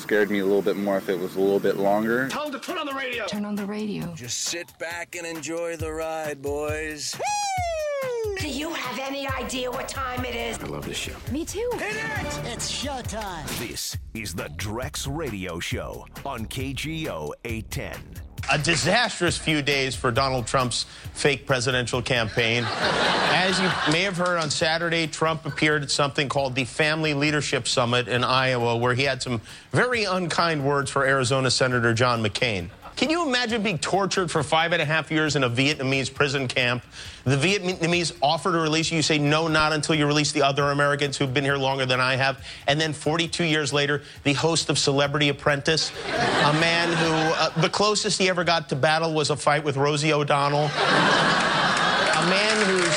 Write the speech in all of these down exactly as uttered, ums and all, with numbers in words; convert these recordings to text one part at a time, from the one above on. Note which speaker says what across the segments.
Speaker 1: scared me a little bit more if it was a little bit longer.
Speaker 2: Tell them to turn on the radio.
Speaker 3: Turn on the radio.
Speaker 4: Just sit back and enjoy the ride, boys.
Speaker 5: Do you have any idea what time it is?
Speaker 2: I love this show.
Speaker 3: Me too.
Speaker 5: Hit it! It's showtime.
Speaker 6: This is the Drex Radio Show on K G O eight ten.
Speaker 7: A disastrous few days for Donald Trump's fake presidential campaign. As you may have heard on Saturday, Trump appeared at something called the Family Leadership Summit in Iowa, where he had some very unkind words for Arizona Senator John McCain. Can you imagine being tortured for five and a half years in a Vietnamese prison camp? The Vietnamese offer to release you. You say, no, not until you release the other Americans who've been here longer than I have. And then forty-two years later, the host of Celebrity Apprentice, a man who, uh, the closest he ever got to battle was a fight with Rosie O'Donnell. A man who's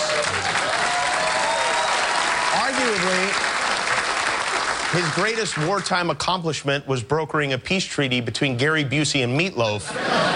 Speaker 7: arguably his greatest wartime accomplishment was brokering a peace treaty between Gary Busey and Meatloaf.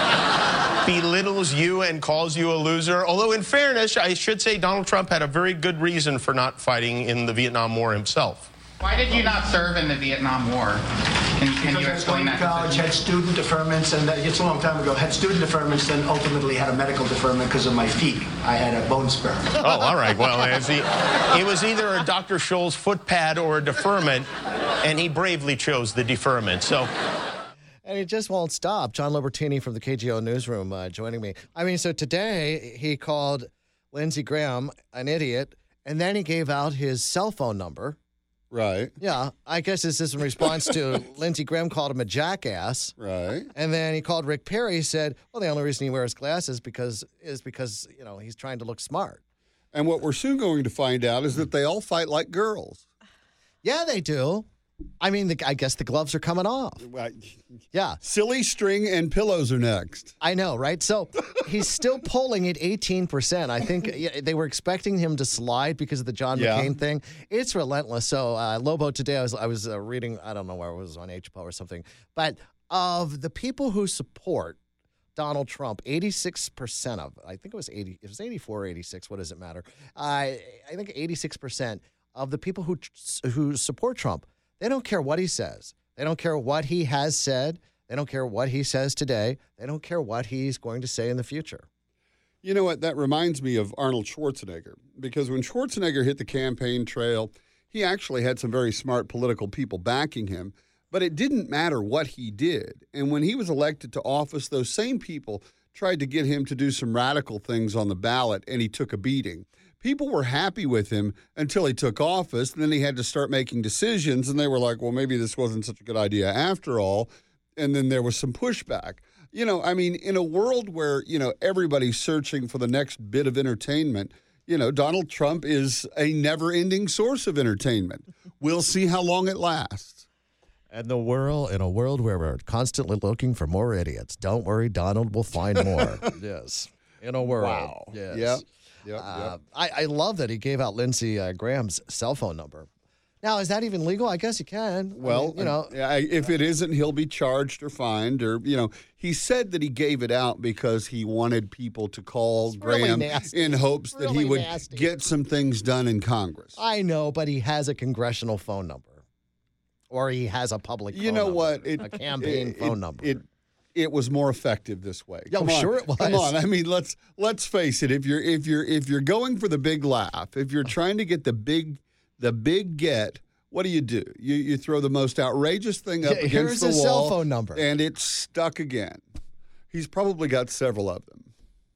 Speaker 7: Belittles you and calls you a loser. Although, in fairness, I should say Donald Trump had a very good reason for not fighting in the Vietnam War himself.
Speaker 8: Why did you not serve in the Vietnam War? Can, can you explain that?
Speaker 9: College had student deferments, and that, it's a long time ago. Had student deferments, then ultimately had a medical deferment because of my feet. I had a bone spur.
Speaker 7: Oh, all right. Well, he, it was either a Doctor Scholl's foot pad or a deferment, and he bravely chose the deferment. So.
Speaker 10: And he just won't stop. John Libertini from the K G O Newsroom uh, joining me. I mean, so today he called Lindsey Graham an idiot, and then he gave out his cell phone number.
Speaker 11: Right.
Speaker 10: Yeah, I guess this is in response to Lindsey Graham called him a jackass.
Speaker 11: Right.
Speaker 10: And then he called Rick Perry, said, well, the only reason he wears glasses because is because, you know, he's trying to look smart.
Speaker 11: And what we're soon going to find out is that they all fight like girls.
Speaker 10: Yeah, they do. I mean, the, I guess the gloves are coming off. Yeah.
Speaker 11: Silly string and pillows are next.
Speaker 10: I know, right? So he's still polling at eighteen percent. I think yeah, they were expecting him to slide because of the John
Speaker 11: Yeah.
Speaker 10: McCain thing. It's relentless. So uh, Lobo, today I was I was uh, reading, I don't know where it was, on H P O or something, but of the people who support Donald Trump, eighty-six percent of, I think it was eighty, it was eighty-four or eighty-six, what does it matter? Uh, I think eighty-six percent of the people who who support Trump, they don't care what he says. They don't care what he has said. They don't care what he says today. They don't care what he's going to say in the future.
Speaker 11: You know what? That reminds me of Arnold Schwarzenegger, because when Schwarzenegger hit the campaign trail, he actually had some very smart political people backing him, but it didn't matter what he did. And when he was elected to office, those same people tried to get him to do some radical things on the ballot, and he took a beating. People were happy with him until he took office, and then he had to start making decisions, and they were like, well, maybe this wasn't such a good idea after all, and then there was some pushback. You know, I mean, in a world where, you know, everybody's searching for the next bit of entertainment, you know, Donald Trump is a never-ending source of entertainment. We'll see how long it lasts.
Speaker 10: And the world, in a world where we're constantly looking for more idiots, don't worry, Donald will find more. Yes. In a world.
Speaker 11: Wow.
Speaker 10: Yes.
Speaker 11: Yep. Yep,
Speaker 10: Uh,
Speaker 11: yep.
Speaker 10: I, I love that he gave out Lindsey uh, Graham's cell phone number. Now, is that even legal? I guess you can.
Speaker 11: Well,
Speaker 10: I mean, you know,
Speaker 11: uh, if it isn't, he'll be charged or fined, or, you know, he said that he gave it out because he wanted people to call
Speaker 10: It's really
Speaker 11: Graham
Speaker 10: nasty.
Speaker 11: in hopes that he
Speaker 10: Really
Speaker 11: would
Speaker 10: nasty.
Speaker 11: get some things done in Congress.
Speaker 10: I know, but he has a congressional phone number, or he has a public.
Speaker 11: You
Speaker 10: phone
Speaker 11: know
Speaker 10: number,
Speaker 11: what? It,
Speaker 10: a campaign
Speaker 11: it,
Speaker 10: phone
Speaker 11: it,
Speaker 10: number.
Speaker 11: It, it was more effective this way.
Speaker 10: Yeah,
Speaker 11: Come on.
Speaker 10: sure it was.
Speaker 11: Come on. I mean, let's let's face it. If you're if you're if you're going for the big laugh, if you're trying to get the big the big get, what do you do? You you throw the most outrageous thing up
Speaker 10: Yeah,
Speaker 11: against
Speaker 10: here's
Speaker 11: the
Speaker 10: his
Speaker 11: wall,
Speaker 10: cell phone number.
Speaker 11: and it's stuck again. He's probably got several of them.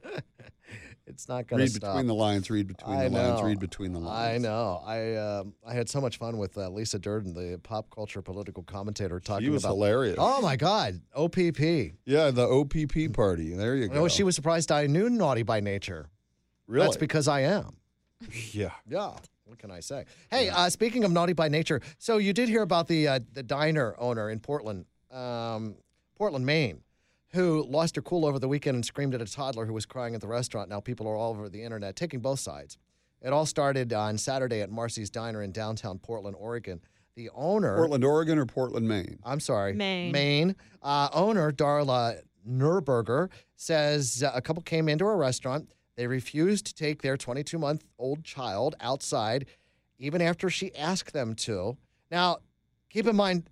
Speaker 10: It's not going to
Speaker 11: Read
Speaker 10: stop.
Speaker 11: between the lines. Read between
Speaker 10: I
Speaker 11: the lines.
Speaker 10: know.
Speaker 11: Read between the
Speaker 10: I
Speaker 11: lines.
Speaker 10: know. I um, I had so much fun with uh, Lisa Durden, the pop culture political commentator, talking
Speaker 11: She was
Speaker 10: about.
Speaker 11: hilarious.
Speaker 10: Oh my God, O P P.
Speaker 11: Yeah, the O P P party. There you go.
Speaker 10: Oh, she was surprised I knew Naughty by Nature.
Speaker 11: Really?
Speaker 10: That's because I am.
Speaker 11: Yeah.
Speaker 10: Yeah. What can I say? Hey, uh, speaking of Naughty by Nature, so you did hear about the uh, the diner owner in Portland, um, Portland, Maine, who lost her cool over the weekend and screamed at a toddler who was crying at the restaurant. Now people are all over the internet taking both sides. It all started on Saturday at Marcy's Diner in downtown Portland, Oregon. The owner...
Speaker 11: Portland, Oregon, or Portland, Maine?
Speaker 10: I'm sorry.
Speaker 12: Maine.
Speaker 10: Maine. Uh, owner, Darla Nurberger, says uh, a couple came into a restaurant. They refused to take their twenty-two-month-old child outside, even after she asked them to. Now, keep in mind,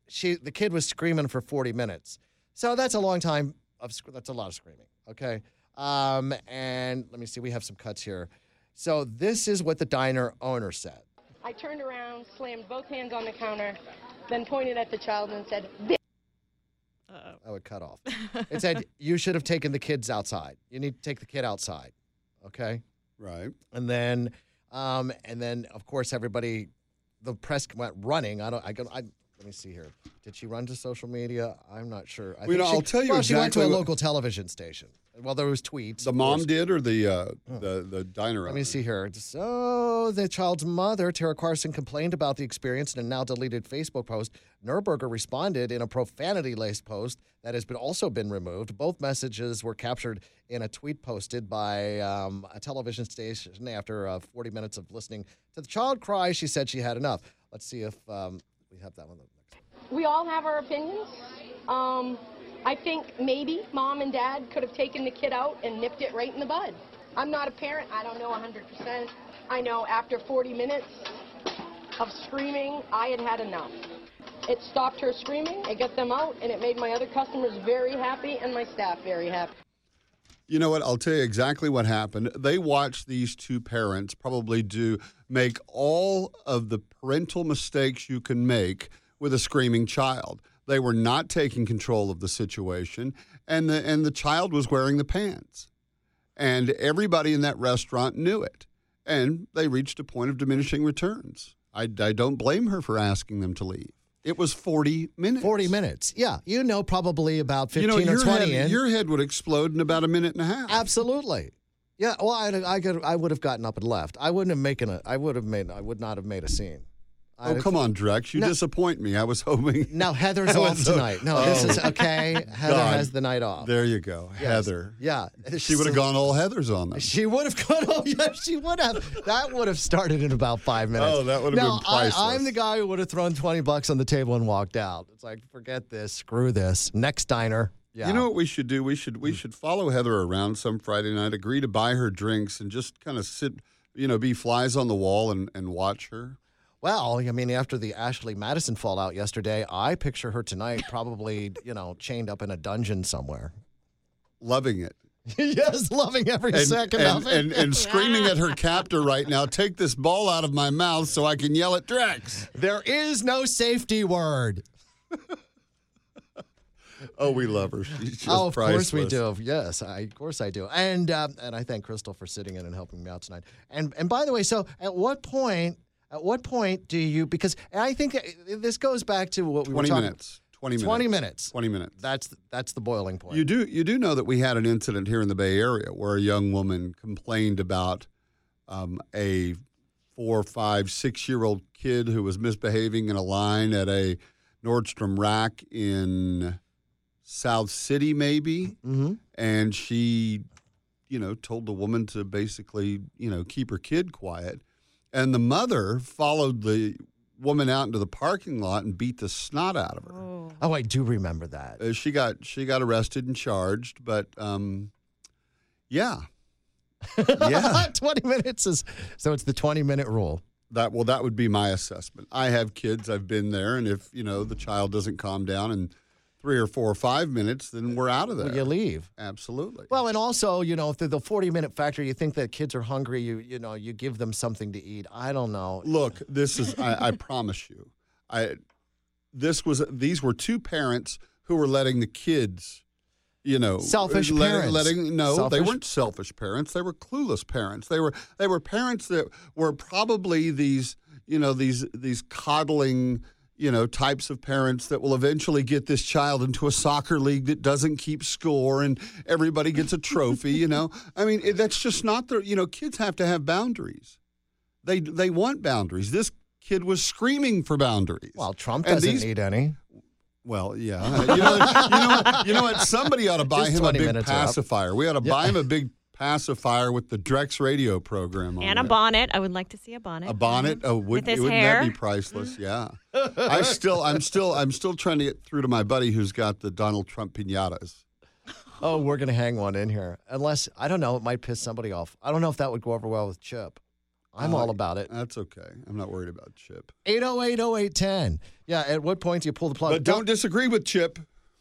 Speaker 10: she the kid was screaming for forty minutes. So that's a long time of sc- that's a lot of screaming. Okay. Um, and let me see. We have some cuts here. So this is what the diner owner said.
Speaker 2: I turned around, slammed both hands on the counter, then pointed at the child and said, "Bitch."
Speaker 10: Uh-oh. I would cut off. It said, you should have taken the kids outside. You need to take the kid outside. Okay?
Speaker 11: Right.
Speaker 10: And then, um, and then, of course, everybody, the press went running. I don't, I go, I, let me see here. Did she run to social media? I'm not sure. I
Speaker 11: Well, you know,
Speaker 10: she,
Speaker 11: I'll tell you
Speaker 10: well, she went to
Speaker 11: exactly
Speaker 10: a
Speaker 11: what-
Speaker 10: local television station. Well, there was tweets.
Speaker 11: The
Speaker 10: of
Speaker 11: mom
Speaker 10: course.
Speaker 11: did, or the uh, the the diner
Speaker 10: Let
Speaker 11: owner?
Speaker 10: me see here. So the child's mother, Tara Carson, complained about the experience in a now deleted Facebook post. Nurburger responded in a profanity-laced post that has been also been removed. Both messages were captured in a tweet posted by um, a television station after uh, forty minutes of listening to the child cry. She said she had enough. Let's see if um, we have that one next.
Speaker 2: We all have our opinions. Um, I think maybe mom and dad could have taken the kid out and nipped it right in the bud. I'm not a parent. I don't know one hundred percent. I know after forty minutes of screaming, I had had enough. It stopped her screaming, it got them out, and it made my other customers very happy and my staff very happy.
Speaker 11: You know what? I'll tell you exactly what happened. They watched these two parents probably do make all of the parental mistakes you can make with a screaming child. They were not taking control of the situation, and the and the child was wearing the pants. And everybody in that restaurant knew it. And they reached a point of diminishing returns. I, I don't blame her for asking them to leave. It was forty minutes.
Speaker 10: forty minutes. Yeah. You know, probably about fifteen
Speaker 11: you know,
Speaker 10: or
Speaker 11: your
Speaker 10: twenty
Speaker 11: head,
Speaker 10: in.
Speaker 11: Your head would explode in about a minute and a half.
Speaker 10: Absolutely. Yeah. Well, I, I, could, I would have gotten up and left. I wouldn't have making a. I would have made. I would not have made a scene.
Speaker 11: Oh,
Speaker 10: I'd
Speaker 11: come
Speaker 10: have,
Speaker 11: on, Drex. You
Speaker 10: No.
Speaker 11: disappoint me. I was hoping.
Speaker 10: No, Heather's
Speaker 11: I
Speaker 10: off
Speaker 11: was ho-
Speaker 10: tonight. No, this
Speaker 11: Oh.
Speaker 10: is okay. Heather
Speaker 11: God.
Speaker 10: has the night off.
Speaker 11: There you go.
Speaker 10: Yes.
Speaker 11: Heather.
Speaker 10: Yeah.
Speaker 11: She would have gone all Heather's on them.
Speaker 10: She would have gone. Oh, yeah, she would have. That would have started in about five minutes.
Speaker 11: Oh, that would have
Speaker 10: no,
Speaker 11: been priceless.
Speaker 10: I, I'm the guy who would have thrown twenty bucks on the table and walked out. It's like, forget this. Screw this. Next diner. Yeah.
Speaker 11: You know what we should do? We should we should follow Heather around some Friday night, agree to buy her drinks, and just kind of sit, you know, be flies on the wall and, and watch her.
Speaker 10: Well, I mean, after the Ashley Madison fallout yesterday, I picture her tonight probably, you know, chained up in a dungeon somewhere.
Speaker 11: Loving it.
Speaker 10: Yes, loving every
Speaker 11: And,
Speaker 10: second
Speaker 11: and,
Speaker 10: of it.
Speaker 11: and, and screaming at her captor right now, take this ball out of my mouth so I can yell at Drex.
Speaker 10: There is no safety word.
Speaker 11: Oh, we love her. She's just
Speaker 10: Oh, of course we
Speaker 11: priceless.
Speaker 10: do. Yes, I, of course I do. And uh, and I thank Crystal for sitting in and helping me out tonight. And and by the way, so at what point? At what point do you? Because I think this goes back to what we were
Speaker 11: twenty
Speaker 10: talking.
Speaker 11: minutes. Twenty minutes.
Speaker 10: Twenty minutes.
Speaker 11: Twenty minutes.
Speaker 10: That's that's the boiling point.
Speaker 11: You do you do know that we had an incident here in the Bay Area where a young woman complained about um, a four, five, six-year-old kid who was misbehaving in a line at a Nordstrom Rack in South City, maybe,
Speaker 10: mm-hmm.
Speaker 11: and she, you know, told the woman to basically, you know, keep her kid quiet, and the mother followed the woman out into the parking lot and beat the snot out of her.
Speaker 10: Oh, oh I do remember that.
Speaker 11: Uh, she got she got arrested and charged, but um, yeah, yeah.
Speaker 10: twenty minutes is so it's the twenty minute rule.
Speaker 11: That well, that would be my assessment. I have kids. I've been there, and if you know the child doesn't calm down in three or four or five minutes, then we're out of there.
Speaker 10: Well, you leave.
Speaker 11: Absolutely.
Speaker 10: Well, and also, you know, if the, the forty minute factor, you think that kids are hungry, you you know, you give them something to eat. I don't know.
Speaker 11: Look, this is. I, I promise you, I. This was. These were two parents who were letting the kids. You know,
Speaker 10: selfish
Speaker 11: let,
Speaker 10: parents.
Speaker 11: Letting no,
Speaker 10: selfish?
Speaker 11: They weren't selfish parents. They were clueless parents. They were they were parents that were probably these you know these these coddling you know types of parents that will eventually get this child into a soccer league that doesn't keep score and everybody gets a trophy. You know, I mean it, that's just not the you know kids have to have boundaries. They they want boundaries. This kid was screaming for boundaries.
Speaker 10: Well, Trump
Speaker 11: And
Speaker 10: doesn't
Speaker 11: these-
Speaker 10: need any.
Speaker 11: Well, yeah. You know, you know, what, you know what? Somebody ought to buy
Speaker 10: Just
Speaker 11: him a
Speaker 10: twenty
Speaker 11: big
Speaker 10: minutes are up.
Speaker 11: pacifier. We ought to
Speaker 10: Yeah.
Speaker 11: buy him a big pacifier with the Drex radio program on
Speaker 3: And a
Speaker 11: it.
Speaker 3: bonnet. I would like to see a bonnet.
Speaker 11: A bonnet? Oh, would,
Speaker 3: With his
Speaker 11: wouldn't
Speaker 3: hair.
Speaker 11: that be priceless? Yeah. I still, I'm still, I'm still trying to get through to my buddy who's got the Donald Trump piñatas.
Speaker 10: Oh, we're gonna hang one in here. Unless I don't know, it might piss somebody off. I don't know if that would go over well with Chip. I'm
Speaker 11: Uh,
Speaker 10: all about it.
Speaker 11: That's okay. I'm not worried about Chip.
Speaker 10: eight oh eight oh eight one oh. Yeah, at what point do you pull the plug?
Speaker 11: But don't disagree with Chip.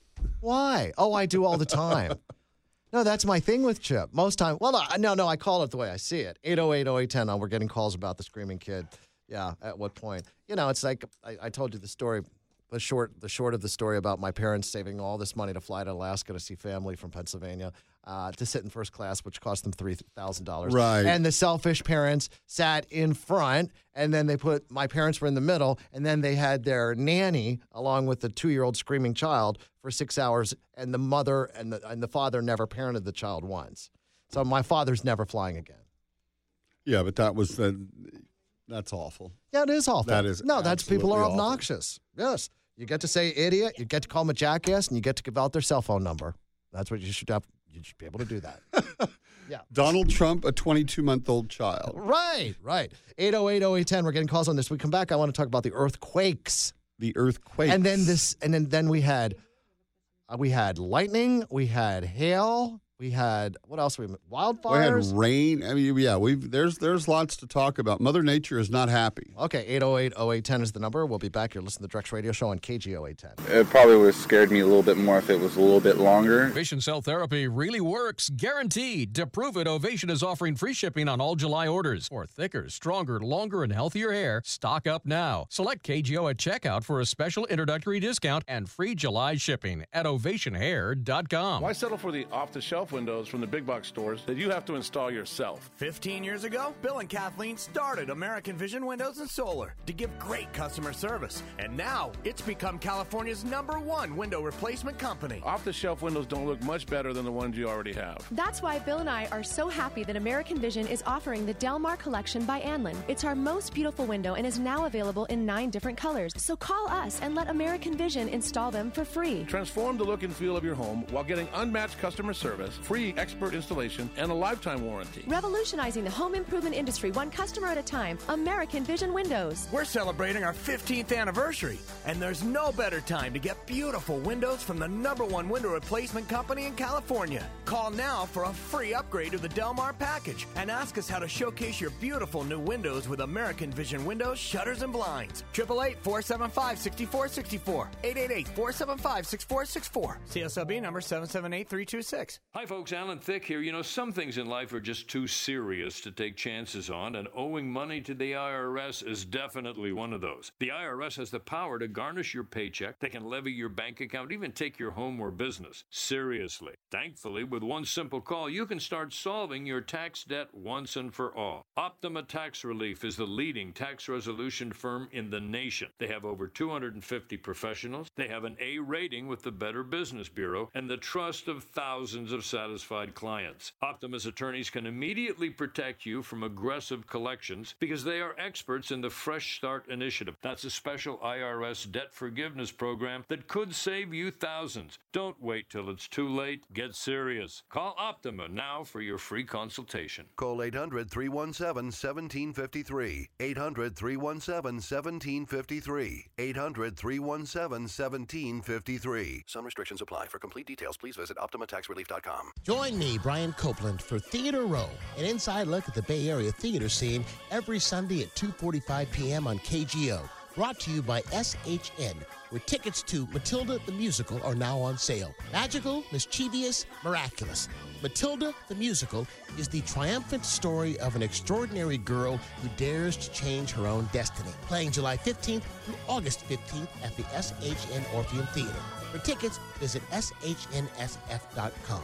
Speaker 10: Why? Oh, I do all the time. No, that's my thing with Chip. Most time, well, no, no, no, I call it the way I see it. eight oh eight oh eight one oh, we're getting calls about the screaming kid. Yeah, at what point? You know, it's like I, I told you the story, the short, the short of the story about my parents saving all this money to fly to Alaska to see family from Pennsylvania, uh, to sit in first class, which cost them three thousand dollars.
Speaker 11: Right.
Speaker 10: And the selfish parents sat in front, and then they put, my parents were in the middle, and then they had their nanny along with the two-year-old screaming child for six hours, and the mother and the, and the father never parented the child once. So my father's never flying again.
Speaker 11: Yeah, but that was the, that's awful.
Speaker 10: Yeah, it is awful.
Speaker 11: That is
Speaker 10: no, that's people are
Speaker 11: absolutely awful.
Speaker 10: obnoxious. Yes, you get to say idiot, you get to call them a jackass, and you get to give out their cell phone number. That's what you should have. You should be able to do that. Yeah.
Speaker 11: Donald Trump, a twenty-two-month-old child.
Speaker 10: Right, right. eight oh eight oh eight one oh. We're getting calls on this. We come back. I want to talk about the earthquakes.
Speaker 11: The earthquakes.
Speaker 10: And then this, and then then we had, uh, we had lightning. We had hail. We had what else? We wildfires.
Speaker 11: We had rain. I mean, yeah, we've there's there's lots to talk about. Mother Nature is not happy.
Speaker 10: Okay, eight oh eight oh eight one oh is the number. We'll be back. You're listening to the Drex Radio Show on K G O eight ten.
Speaker 1: It probably would have scared me a little bit more if it was a little bit longer.
Speaker 3: Ovation Cell Therapy really works, guaranteed. To prove it, Ovation is offering free shipping on all July orders. For thicker, stronger, longer, and healthier hair, stock up now. Select K G O at checkout for a special introductory discount and free July shipping at ovation hair dot com.
Speaker 12: Why settle for the off-the-shelf windows from the big box stores that you have to install yourself?
Speaker 13: fifteen years ago, Bill and Kathleen started American Vision Windows and Solar to give great customer service. And now, it's become California's number one window replacement company.
Speaker 12: Off-the-shelf windows don't look much better than the ones you already have.
Speaker 14: That's why Bill and I are so happy that American Vision is offering the Delmar Collection by Anlin. It's our most beautiful window and is now available in nine different colors. So call us and let American Vision install them for free.
Speaker 12: Transform the look and feel of your home while getting unmatched customer service, free expert installation, and a lifetime warranty.
Speaker 14: Revolutionizing the home improvement industry one customer at a time. American Vision Windows.
Speaker 13: We're celebrating our fifteenth anniversary, and there's no better time to get beautiful windows from the number one window replacement company in California. Call now for a free upgrade to the Delmar package and ask us how to showcase your beautiful new windows with American Vision windows, shutters, and blinds. eight eight eight, four seven five, six four six four. eight eight eight, four seven five, six four six four. C S L B number seven seven eight three two six.
Speaker 15: Hi, folks. Alan Thicke here. You know, some things in life are just too serious to take chances on, and owing money to the I R S is definitely one of those. The I R S has the power to garnish your paycheck. They can levy your bank account, even take your home or business. Seriously. Thankfully, with one simple call, you can start solving your tax debt once and for all. Optima Tax Relief is the leading tax resolution firm in the nation. They have over two hundred fifty professionals. They have an A rating with the Better Business Bureau and the trust of thousands of satisfied clients. Optima's attorneys can immediately protect you from aggressive collections because they are experts in the Fresh Start Initiative. That's a special I R S debt forgiveness program that could save you thousands. Don't wait till it's too late. Get serious. Call Optima now for your free consultation.
Speaker 16: Call eight hundred, three one seven, one seven five three. eight hundred, three one seven, one seven five three. eight hundred, three one seven, one seven five three.
Speaker 17: Some restrictions apply. For complete details, please visit optima tax relief dot com.
Speaker 18: Join me, Brian Copeland, for Theater Row, an inside look at the Bay Area theater scene every Sunday at two forty-five p.m. on K G O. Brought to you by S H N, where tickets to Matilda the Musical are now on sale. Magical, mischievous, miraculous. Matilda the Musical is the triumphant story of an extraordinary girl who dares to change her own destiny. Playing July fifteenth through August fifteenth at the S H N Orpheum Theater. For tickets, visit S H N S F dot com.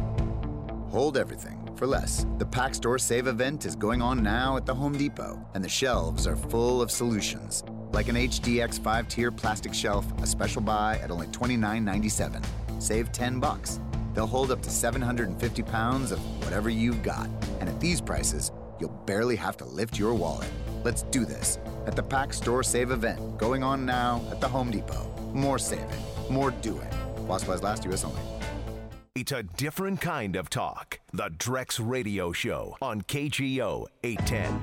Speaker 19: Hold everything for less. The Pack Store Save event is going on now at the Home Depot, and the shelves are full of solutions. Like an H D X five-tier plastic shelf, a special buy at only twenty-nine ninety-seven. Save ten bucks. They'll hold up to seven hundred fifty pounds of whatever you've got. And at these prices, you'll barely have to lift your wallet. Let's do this at the Pack Store Save event, going on now at the Home Depot. More saving, more doing. While supplies last, U S only.
Speaker 6: It's a different kind of talk. The Drex Radio Show on K G O eight ten.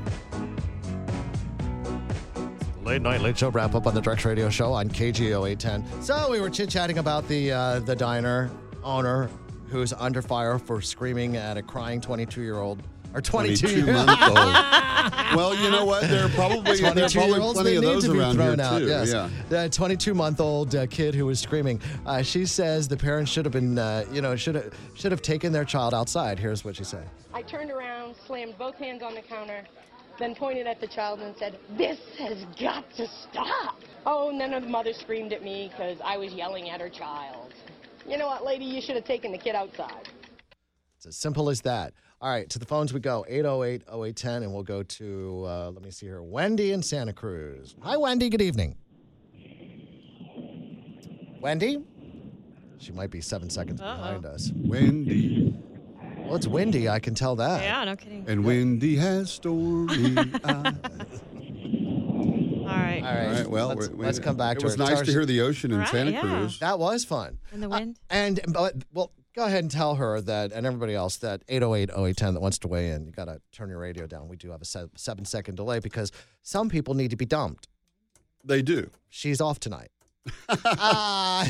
Speaker 10: Late night, late show wrap up on the Drex Radio Show on K G O eight ten. So we were chit-chatting about the uh, the diner owner who's under fire for screaming at a crying twenty-two-year-old Or twenty-two
Speaker 11: month old. Well, you know what? There are probably, there are probably plenty of those around here,
Speaker 10: out,
Speaker 11: too.
Speaker 10: Yes.
Speaker 11: Yeah.
Speaker 10: The twenty-two-month-old uh, kid who was screaming, uh, she says the parents should have been, uh, you know, should have should have taken their child outside. Here's what she said.
Speaker 2: I turned around, slammed both hands on the counter, then pointed at the child and said, "This has got to stop." Oh, and then the mother screamed at me because I was yelling at her child. You know what, lady? You should have taken the kid outside.
Speaker 10: It's as simple as that. All right, to the phones we go, eight oh eight, oh eight one oh, and we'll go to, uh, let me see here, Wendy in Santa Cruz. Hi, Wendy. Good evening. Wendy? She might be seven seconds Uh-oh. behind us.
Speaker 11: Wendy.
Speaker 10: Well, it's windy. I can tell that.
Speaker 20: Yeah, no kidding.
Speaker 11: And Wendy has stormy eyes.
Speaker 20: All right.
Speaker 10: All right.
Speaker 11: All right, well,
Speaker 10: let's,
Speaker 11: we-
Speaker 10: let's come back
Speaker 11: it
Speaker 10: to
Speaker 11: was
Speaker 10: it.
Speaker 11: nice
Speaker 10: Tell her
Speaker 11: to
Speaker 10: she-
Speaker 11: hear the ocean in
Speaker 20: Right,
Speaker 11: Santa
Speaker 20: yeah.
Speaker 11: Cruz.
Speaker 10: That was fun.
Speaker 20: And the wind.
Speaker 10: Uh, and, but, well, go ahead and tell her that, and everybody else, that eight oh eight, oh eight one oh that wants to weigh in, you got to turn your radio down. We do have a se- seven second delay because some people need to be dumped.
Speaker 11: They do.
Speaker 10: She's off tonight. uh,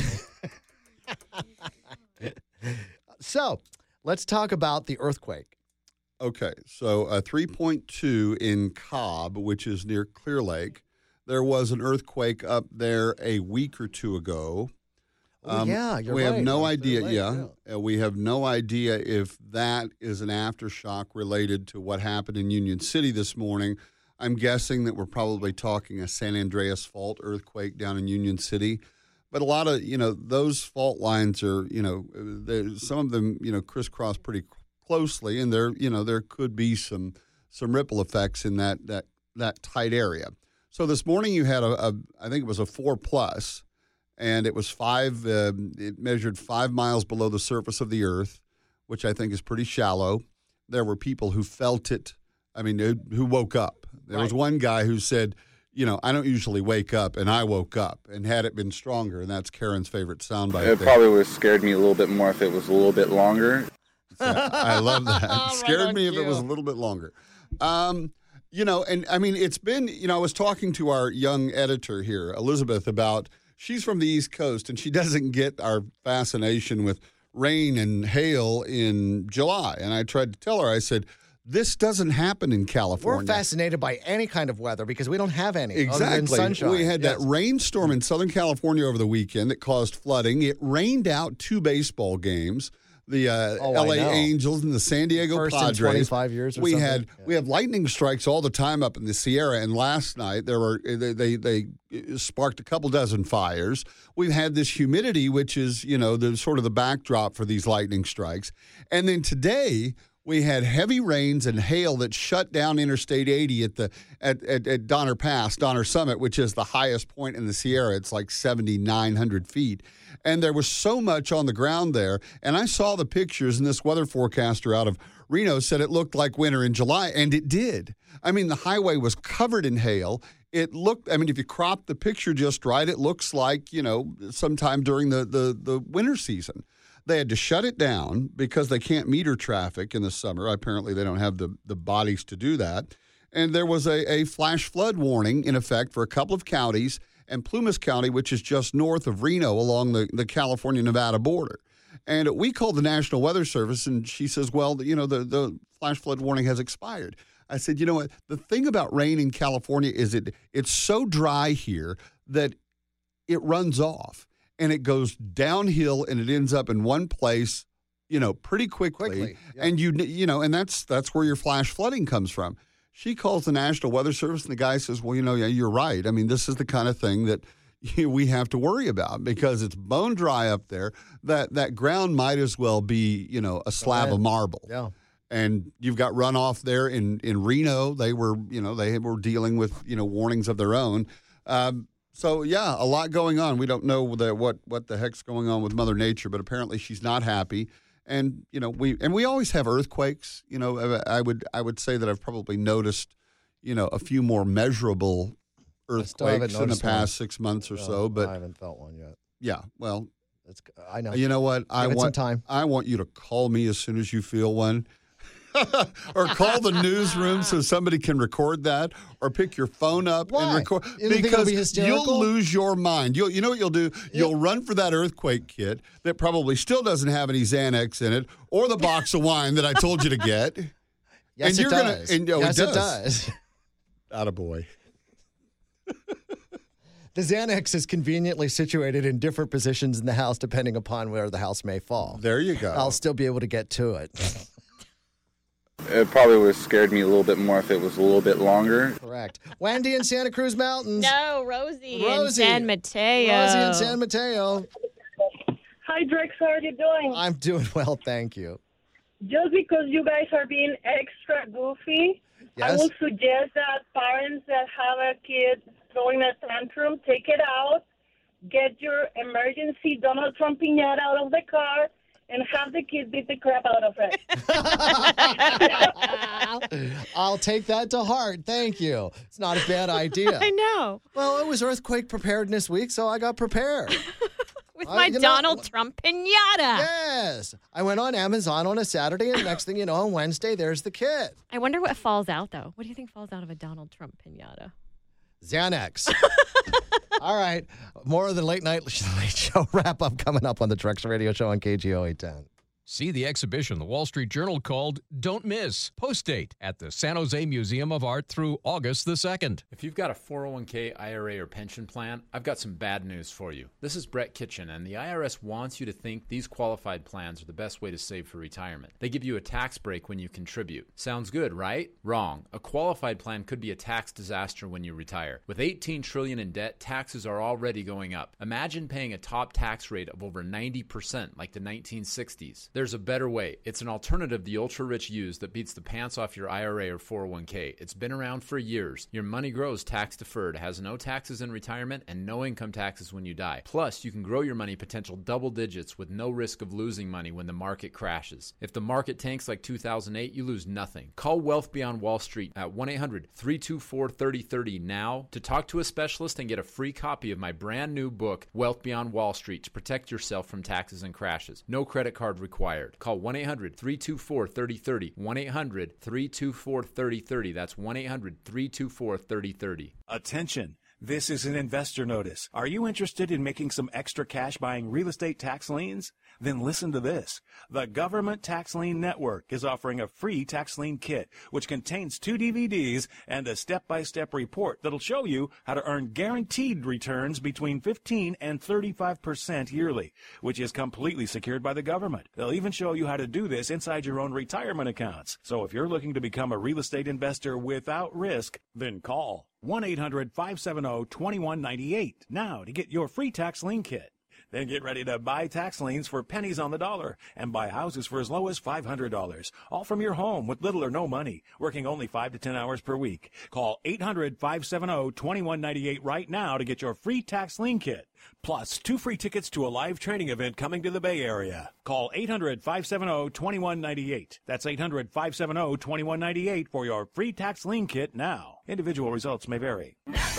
Speaker 10: so let's talk about the earthquake.
Speaker 11: Okay, so a three point two in Cobb, which is near Clear Lake. There was an earthquake up there a week or two ago.
Speaker 10: Oh, yeah, you're
Speaker 11: we
Speaker 10: right.
Speaker 11: have no
Speaker 10: On
Speaker 11: idea.
Speaker 10: Clear Lake,
Speaker 11: yeah,
Speaker 10: yeah.
Speaker 11: Uh, we have no idea if that is an aftershock related to what happened in Union City this morning. I'm guessing that we're probably talking a San Andreas Fault earthquake down in Union City. But a lot of, you know, those fault lines are, you know, there- some of them, you know, crisscross pretty closely, and there, you know, there could be some some ripple effects in that that that tight area. So this morning you had a, a I think it was a four plus, and it was five. Uh, it measured five miles below the surface of the Earth, which I think is pretty shallow. There were people who felt it. I mean, who, who woke up. There was
Speaker 10: Right.
Speaker 11: one guy who said, you know, I don't usually wake up, and I woke up. And had it been stronger, and that's Karen's favorite soundbite.
Speaker 1: It
Speaker 11: there.
Speaker 1: probably would have scared me a little bit more if it was a little bit longer.
Speaker 11: I love that. It
Speaker 10: Right
Speaker 11: scared
Speaker 10: on
Speaker 11: me if it
Speaker 10: cue.
Speaker 11: was a little bit longer. Um, you know, and I mean, it's been, you know, I was talking to our young editor here, Elizabeth, about she's from the East Coast, and she doesn't get our fascination with rain and hail in July. And I tried to tell her, I said, this doesn't happen in California.
Speaker 10: We're fascinated by any kind of weather because we don't have any other than
Speaker 11: Exactly.
Speaker 10: sunshine.
Speaker 11: We had
Speaker 10: Yes.
Speaker 11: that rainstorm in Southern California over the weekend that caused flooding. It rained out two baseball games. The uh,
Speaker 10: Oh, I
Speaker 11: L A
Speaker 10: know.
Speaker 11: Angels and the San Diego
Speaker 10: First in
Speaker 11: Padres.
Speaker 10: twenty-five years or
Speaker 11: we
Speaker 10: something.
Speaker 11: had we have lightning strikes all the time up in the Sierra. And last night there were they, they they sparked a couple dozen fires. We've had this humidity, which is you know the sort of the backdrop for these lightning strikes. And then today we had heavy rains and hail that shut down Interstate eighty at the at, at, at Donner Pass, Donner Summit, which is the highest point in the Sierra. It's like seventy-nine hundred feet. And there was so much on the ground there. And I saw the pictures, and this weather forecaster out of Reno said it looked like winter in July, and it did. I mean, the highway was covered in hail. It looked, I mean, if you crop the picture just right, it looks like, you know, sometime during the, the, the winter season. They had to shut it down because they can't meter traffic in the summer. Apparently, they don't have the, the bodies to do that. And there was a, a flash flood warning in effect for a couple of counties, and Plumas County, which is just north of Reno along the, the California-Nevada border. And we called the National Weather Service, and she says, well, you know, the, the flash flood warning has expired. I said, you know what? The thing about rain in California is it it's so dry here that it runs off. And it goes downhill, and it ends up in one place, you know, pretty quickly.
Speaker 10: Quickly, yeah.
Speaker 11: And you, you know, and that's that's where your flash flooding comes from. She calls the National Weather Service, and the guy says, "Well, you know, yeah, you're right. I mean, this is the kind of thing that we have to worry about because it's bone dry up there. That that ground might as well be, you know, a slab
Speaker 10: Yeah.
Speaker 11: of marble."
Speaker 10: Yeah.
Speaker 11: And you've got runoff there in in Reno. They were, you know, they were dealing with, you know, warnings of their own. Um, So, yeah, a lot going on. We don't know the, what what the heck's going on with Mother Nature, but apparently she's not happy. And, you know, we and we always have earthquakes. You know, I would I would say that I've probably noticed, you know, a few more measurable
Speaker 10: still haven't
Speaker 11: earthquakes in the
Speaker 10: noticed
Speaker 11: past
Speaker 10: one.
Speaker 11: six months or
Speaker 10: No,
Speaker 11: so. But
Speaker 10: I haven't felt one yet.
Speaker 11: yeah, well,
Speaker 10: It's, I know.
Speaker 11: you know what? I
Speaker 10: Give it some
Speaker 11: want
Speaker 10: time.
Speaker 11: I want you to call me as soon as you feel one. Or call the newsroom so somebody can record that, or pick your phone up
Speaker 10: Why?
Speaker 11: and record.
Speaker 10: You think it'll
Speaker 11: Because
Speaker 10: be hysterical?
Speaker 11: you'll lose your mind. You'll, you know what you'll do? You'll run for that earthquake kit that probably still doesn't have any Xanax in it, or the box of wine that I told you to get.
Speaker 10: Yes,
Speaker 11: and
Speaker 10: it
Speaker 11: you're
Speaker 10: does.
Speaker 11: Gonna, and, oh,
Speaker 10: yes,
Speaker 11: it
Speaker 10: it
Speaker 11: does.
Speaker 10: does.
Speaker 11: Attaboy.
Speaker 10: The Xanax is conveniently situated in different positions in the house depending upon where the house may fall.
Speaker 11: There you go.
Speaker 10: I'll still be able to get to it.
Speaker 1: It probably would have scared me a little bit more if it was a little bit longer.
Speaker 10: Correct. Wendy in Santa Cruz Mountains.
Speaker 20: No, Rosie,
Speaker 10: Rosie.
Speaker 20: in San Mateo.
Speaker 10: Rosie in San Mateo.
Speaker 21: Hi, Drex. How are you doing?
Speaker 10: I'm doing well, thank you.
Speaker 21: Just because you guys are being extra goofy, I
Speaker 10: Yes?
Speaker 21: would suggest that parents that have a kid throwing a tantrum, take it out, get your emergency Donald Trump piñata out of the car, and have the kid beat the crap out of it.
Speaker 10: I'll take that to heart. Thank you. It's not a bad idea.
Speaker 20: I know.
Speaker 10: Well, it was Earthquake Preparedness Week, so I got prepared.
Speaker 20: With
Speaker 10: Uh,
Speaker 20: my
Speaker 10: you know-
Speaker 20: Donald Trump pinata.
Speaker 10: Yes. I went on Amazon on a Saturday, and next thing you know, on Wednesday, there's the kit.
Speaker 20: I wonder what falls out, though. What do you think falls out of a Donald Trump pinata?
Speaker 10: Xanax. All right. More of the Late Night Late Show wrap-up coming up on the Drex Radio Show on K G O eight ten.
Speaker 3: See the exhibition the Wall Street Journal called Don't Miss. Post date at the San Jose Museum of Art through August the second.
Speaker 22: If you've got a four oh one k, I R A, or pension plan, I've got some bad news for you. This is Brett Kitchen, and the I R S wants you to think these qualified plans are the best way to save for retirement. They give you a tax break when you contribute. Sounds good, right? Wrong. A qualified plan could be a tax disaster when you retire. With eighteen trillion dollars in debt, taxes are already going up. Imagine paying a top tax rate of over ninety percent like the nineteen sixties. There's a better way. It's an alternative the ultra-rich use that beats the pants off your I R A or four oh one k. It's been around for years. Your money grows tax-deferred, has no taxes in retirement, and no income taxes when you die. Plus, you can grow your money potential double digits with no risk of losing money when the market crashes. If the market tanks like two thousand eight, you lose nothing. Call Wealth Beyond Wall Street at one eight hundred, three two four, three oh three oh now to talk to a specialist and get a free copy of my brand new book, Wealth Beyond Wall Street, to protect yourself from taxes and crashes. No credit card required. Call one eight hundred, three two four, three oh three oh. one eight hundred, three two four, three oh three oh. That's one eight hundred, three two four, three oh three oh.
Speaker 23: Attention. This is an investor notice. Are you interested in making some extra cash buying real estate tax liens? Then listen to this. The Government Tax Lien Network is offering a free tax lien kit, which contains two D V Ds and a step-by-step report that'll show you how to earn guaranteed returns between fifteen and thirty-five percent yearly, which is completely secured by the government. They'll even show you how to do this inside your own retirement accounts. So if you're looking to become a real estate investor without risk, then call one eight hundred, five seven zero, two one nine eight now to get your free tax lien kit. Then get ready to buy tax liens for pennies on the dollar and buy houses for as low as five hundred dollars, all from your home with little or no money, working only five to ten hours per week. Call eight hundred, five seven zero, two one nine eight right now to get your free tax lien kit. Plus, two free tickets to a live training event coming to the Bay Area. Call eight hundred, five seven zero, two one nine eight. That's eight hundred, five seven zero, two one nine eight for your free tax lien kit now. Individual results may vary.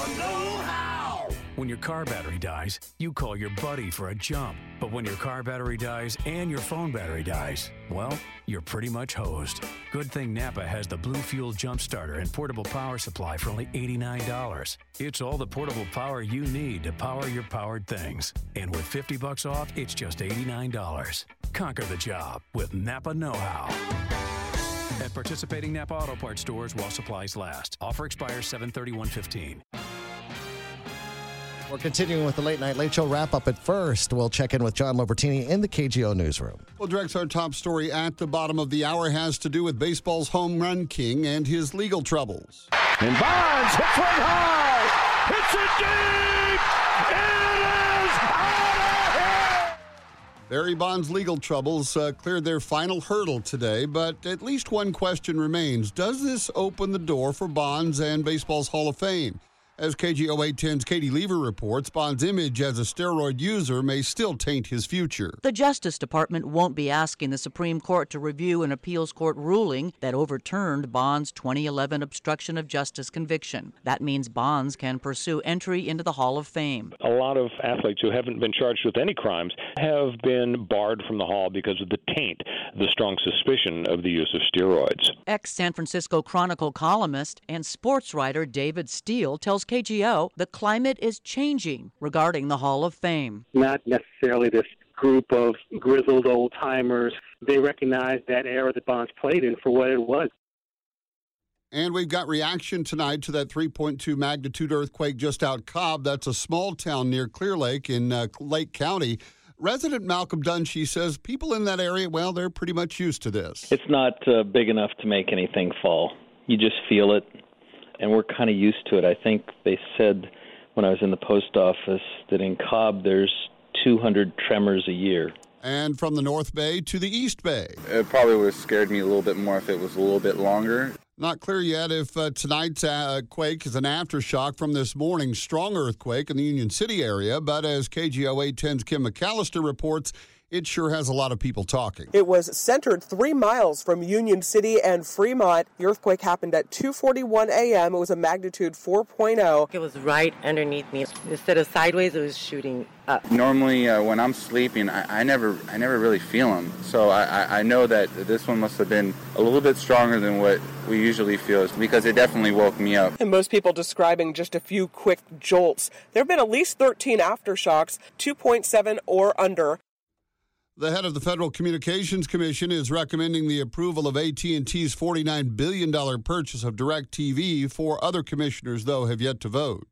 Speaker 24: When your car battery dies, you call your buddy for a jump. But when your car battery dies and your phone battery dies, well, you're pretty much hosed. Good thing Napa has the Blue Fuel Jump Starter and portable power supply for only eighty-nine dollars. It's all the portable power you need to power your powered things. And with fifty bucks off, it's just eighty-nine dollars. Conquer the job with Napa Know-How. At participating Napa Auto Parts stores while supplies last. Offer expires seven thirty-one fifteen.
Speaker 10: We're continuing with the Late Night Late Show wrap-up. At first, we'll check in with John Lobertini in the K G O newsroom.
Speaker 11: Well, Drex, our top story at the bottom of the hour has to do with baseball's home run king and his legal troubles.
Speaker 25: And Bonds hits one high, hits it deep, it is out of here!
Speaker 11: Barry Bonds' legal troubles uh, cleared their final hurdle today, but at least one question remains. Does this open the door for Bonds and baseball's Hall of Fame? As K G O eight ten's Katie Lever reports, Bonds' image as a steroid user may still taint his future.
Speaker 26: The Justice Department won't be asking the Supreme Court to review an appeals court ruling that overturned Bonds' twenty eleven obstruction of justice conviction. That means Bonds can pursue entry into the Hall of Fame.
Speaker 27: A lot of athletes who haven't been charged with any crimes have been barred from the Hall because of the taint, the strong suspicion of the use of steroids.
Speaker 26: Ex-San Francisco Chronicle columnist and sports writer David Steele tells K G O the climate is changing regarding the Hall of Fame.
Speaker 28: Not necessarily this group of grizzled old-timers. They recognize that era that Bonds played in for what it was.
Speaker 11: And we've got reaction tonight to that three point two magnitude earthquake just out Cobb. That's a small town near Clear Lake in uh, Lake County. Resident Malcolm Dunshee says people in that area, well, they're pretty much used to this.
Speaker 4: It's not uh, big enough to make anything fall. You just feel it, and we're kind of used to it. I think they said when I was in the post office that in Cobb there's two hundred tremors a year.
Speaker 11: And from the North Bay to the East Bay.
Speaker 1: It probably would have scared me a little bit more if it was a little bit longer.
Speaker 11: Not clear yet if uh, tonight's uh, quake is an aftershock from this morning's strong earthquake in the Union City area, but as K G O eight ten's Kim McAllister reports, it sure has a lot of people talking.
Speaker 5: It was centered three miles from Union City and Fremont. The earthquake happened at two forty-one a.m. It was a magnitude four point oh.
Speaker 7: It was right underneath me. Instead of sideways, it was shooting up.
Speaker 1: Normally, uh, when I'm sleeping, I, I never I never really feel them. So I, I, I know that this one must have been a little bit stronger than what we usually feel, because it definitely woke me up.
Speaker 5: And most people describing just a few quick jolts. There have been at least thirteen aftershocks, two point seven or under.
Speaker 11: The head of the Federal Communications Commission is recommending the approval of A T and T's forty-nine billion dollars purchase of DirecTV. Four other commissioners, though, have yet to vote.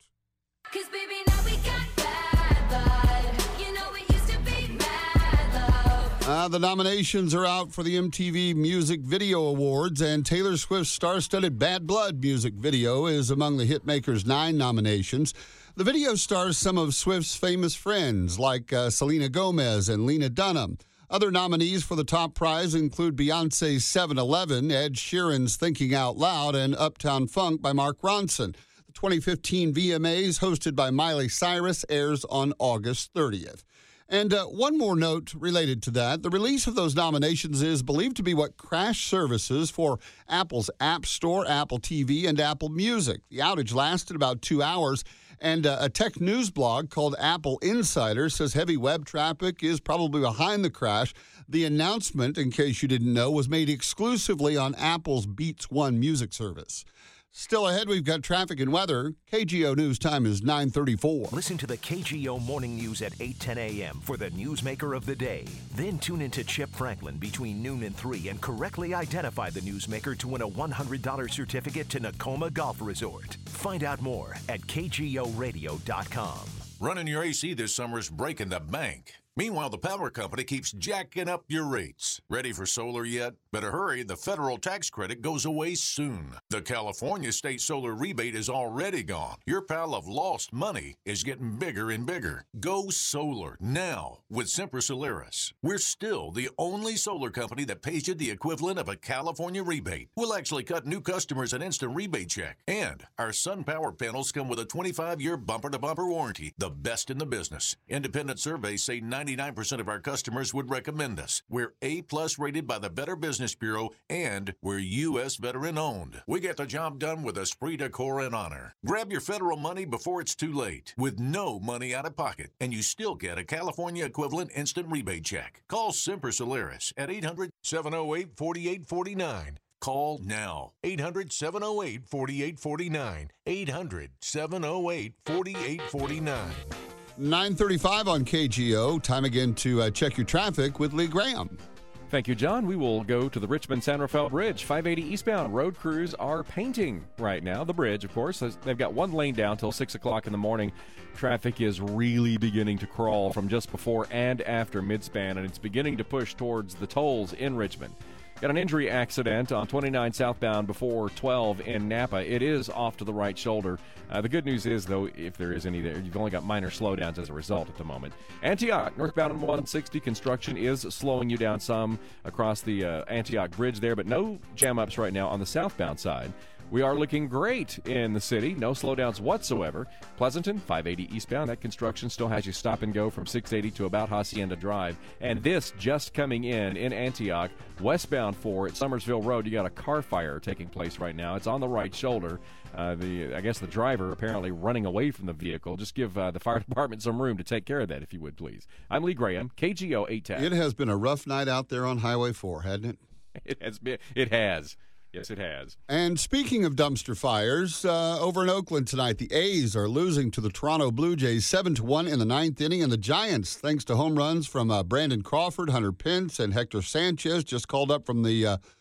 Speaker 11: Uh, the nominations are out for the M T V Music Video Awards, and Taylor Swift's star-studded Bad Blood music video is among the hitmaker's nine nominations. The video stars some of Swift's famous friends, like uh, Selena Gomez and Lena Dunham. Other nominees for the top prize include Beyonce's seven eleven, Ed Sheeran's Thinking Out Loud, and Uptown Funk by Mark Ronson. The twenty fifteen V M As, hosted by Miley Cyrus, airs on August thirtieth. And uh, one more note related to that. The release of those nominations is believed to be what crashed services for Apple's App Store, Apple T V, and Apple Music. The outage lasted about two hours, and uh, a tech news blog called Apple Insider says heavy web traffic is probably behind the crash. The announcement, in case you didn't know, was made exclusively on Apple's Beats One music service. Still ahead, we've got traffic and weather. K G O News time is nine thirty-four.
Speaker 6: Listen to the K G O Morning News at eight ten a.m. for the newsmaker of the day. Then tune into Chip Franklin between noon and three and correctly identify the newsmaker to win a one hundred dollars certificate to Nakoma Golf Resort. Find out more at K G O radio dot com.
Speaker 8: Running your A C this summer is breaking the bank. Meanwhile, the power company keeps jacking up your rates. Ready for solar yet? Better hurry, the federal tax credit goes away soon. The California state solar rebate is already gone. Your pile of lost money is getting bigger and bigger. Go solar now with Sempra Solaris. We're still the only solar company that pays you the equivalent of a California rebate. We'll actually cut new customers an instant rebate check. And our SunPower panels come with a twenty-five year bumper-to-bumper warranty, the best in the business. Independent surveys say ninety-nine percent of our customers would recommend us. We're A-plus rated by the Better Business Bureau, and we're U S veteran owned. We get the job done with esprit de corps and honor. Grab your federal money before it's too late, with no money out of pocket, and you still get a California equivalent instant rebate check. Call Sempra Solaris at eight hundred, seven oh eight, four eight four nine. Call now. eight hundred, seven oh eight, four eight four nine. eight hundred, seven oh eight, four eight four nine.
Speaker 11: nine thirty-five on K G O. Time again to uh, check your traffic with Lee Graham.
Speaker 9: Thank you, John. We will go to the Richmond-San Rafael Bridge. five eighty eastbound. Road crews are painting right now. The bridge, of course. They've got one lane down till six o'clock in the morning. Traffic is really beginning to crawl from just before and after midspan, and it's beginning to push towards the tolls in Richmond. Got an injury accident on twenty-nine southbound before twelve in Napa. It is off to the right shoulder. Uh, the good news is, though, if there is any there, you've only got minor slowdowns as a result at the moment. Antioch, northbound on one sixty, construction is slowing you down some across the uh, Antioch Bridge there, but no jam-ups right now on the southbound side. We are looking great in the city. No slowdowns whatsoever. Pleasanton, five eighty eastbound. That construction still has you stop and go from six eighty to about Hacienda Drive. And this just coming in in Antioch, westbound four at Summersville Road. You got a car fire taking place right now. It's on the right shoulder. Uh, the I guess the driver apparently running away from the vehicle. Just give uh, the fire department some room to take care of that, if you would, please. I'm Lee Graham, K G O eight ten.
Speaker 11: It has been a rough night out there on Highway four, hasn't it?
Speaker 9: It has been. It has. Yes, it has.
Speaker 11: And speaking of dumpster fires, uh, over in Oakland tonight, the A's are losing to the Toronto Blue Jays seven to one in the ninth inning, and the Giants, thanks to home runs from uh, Brandon Crawford, Hunter Pence, and Hector Sanchez, just called up from the uh,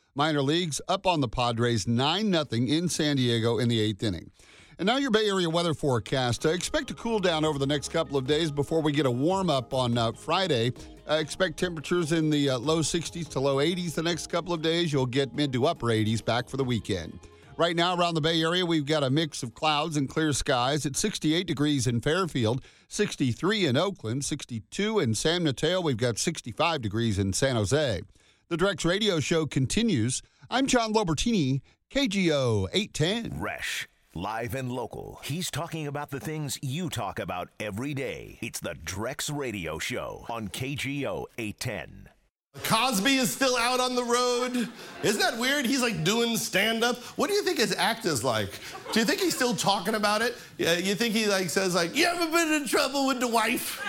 Speaker 11: Minor leagues up on the Padres nine nothing in San Diego in the eighth inning. And now your Bay Area weather forecast. Uh, expect a cool down over the next couple of days before we get a warm-up on uh, Friday. Uh, expect temperatures in the uh, low sixties to low eighties the next couple of days. You'll get mid to upper eighties back for the weekend. Right now around the Bay Area, we've got a mix of clouds and clear skies. It's sixty-eight degrees in Fairfield, sixty-three in Oakland, sixty-two in San Mateo. We've got sixty-five degrees in San Jose. The Drex Radio Show continues. I'm John Lobertini, K G O eight ten.
Speaker 6: Resch, live and local. He's talking about the things you talk about every day. It's the Drex Radio Show on K G O eight ten.
Speaker 12: Cosby is still out on the road. Isn't that weird? He's like doing stand-up. What do you think his act is like? Do you think he's still talking about it? Yeah, you think he like says like, you ever been in trouble with the wife?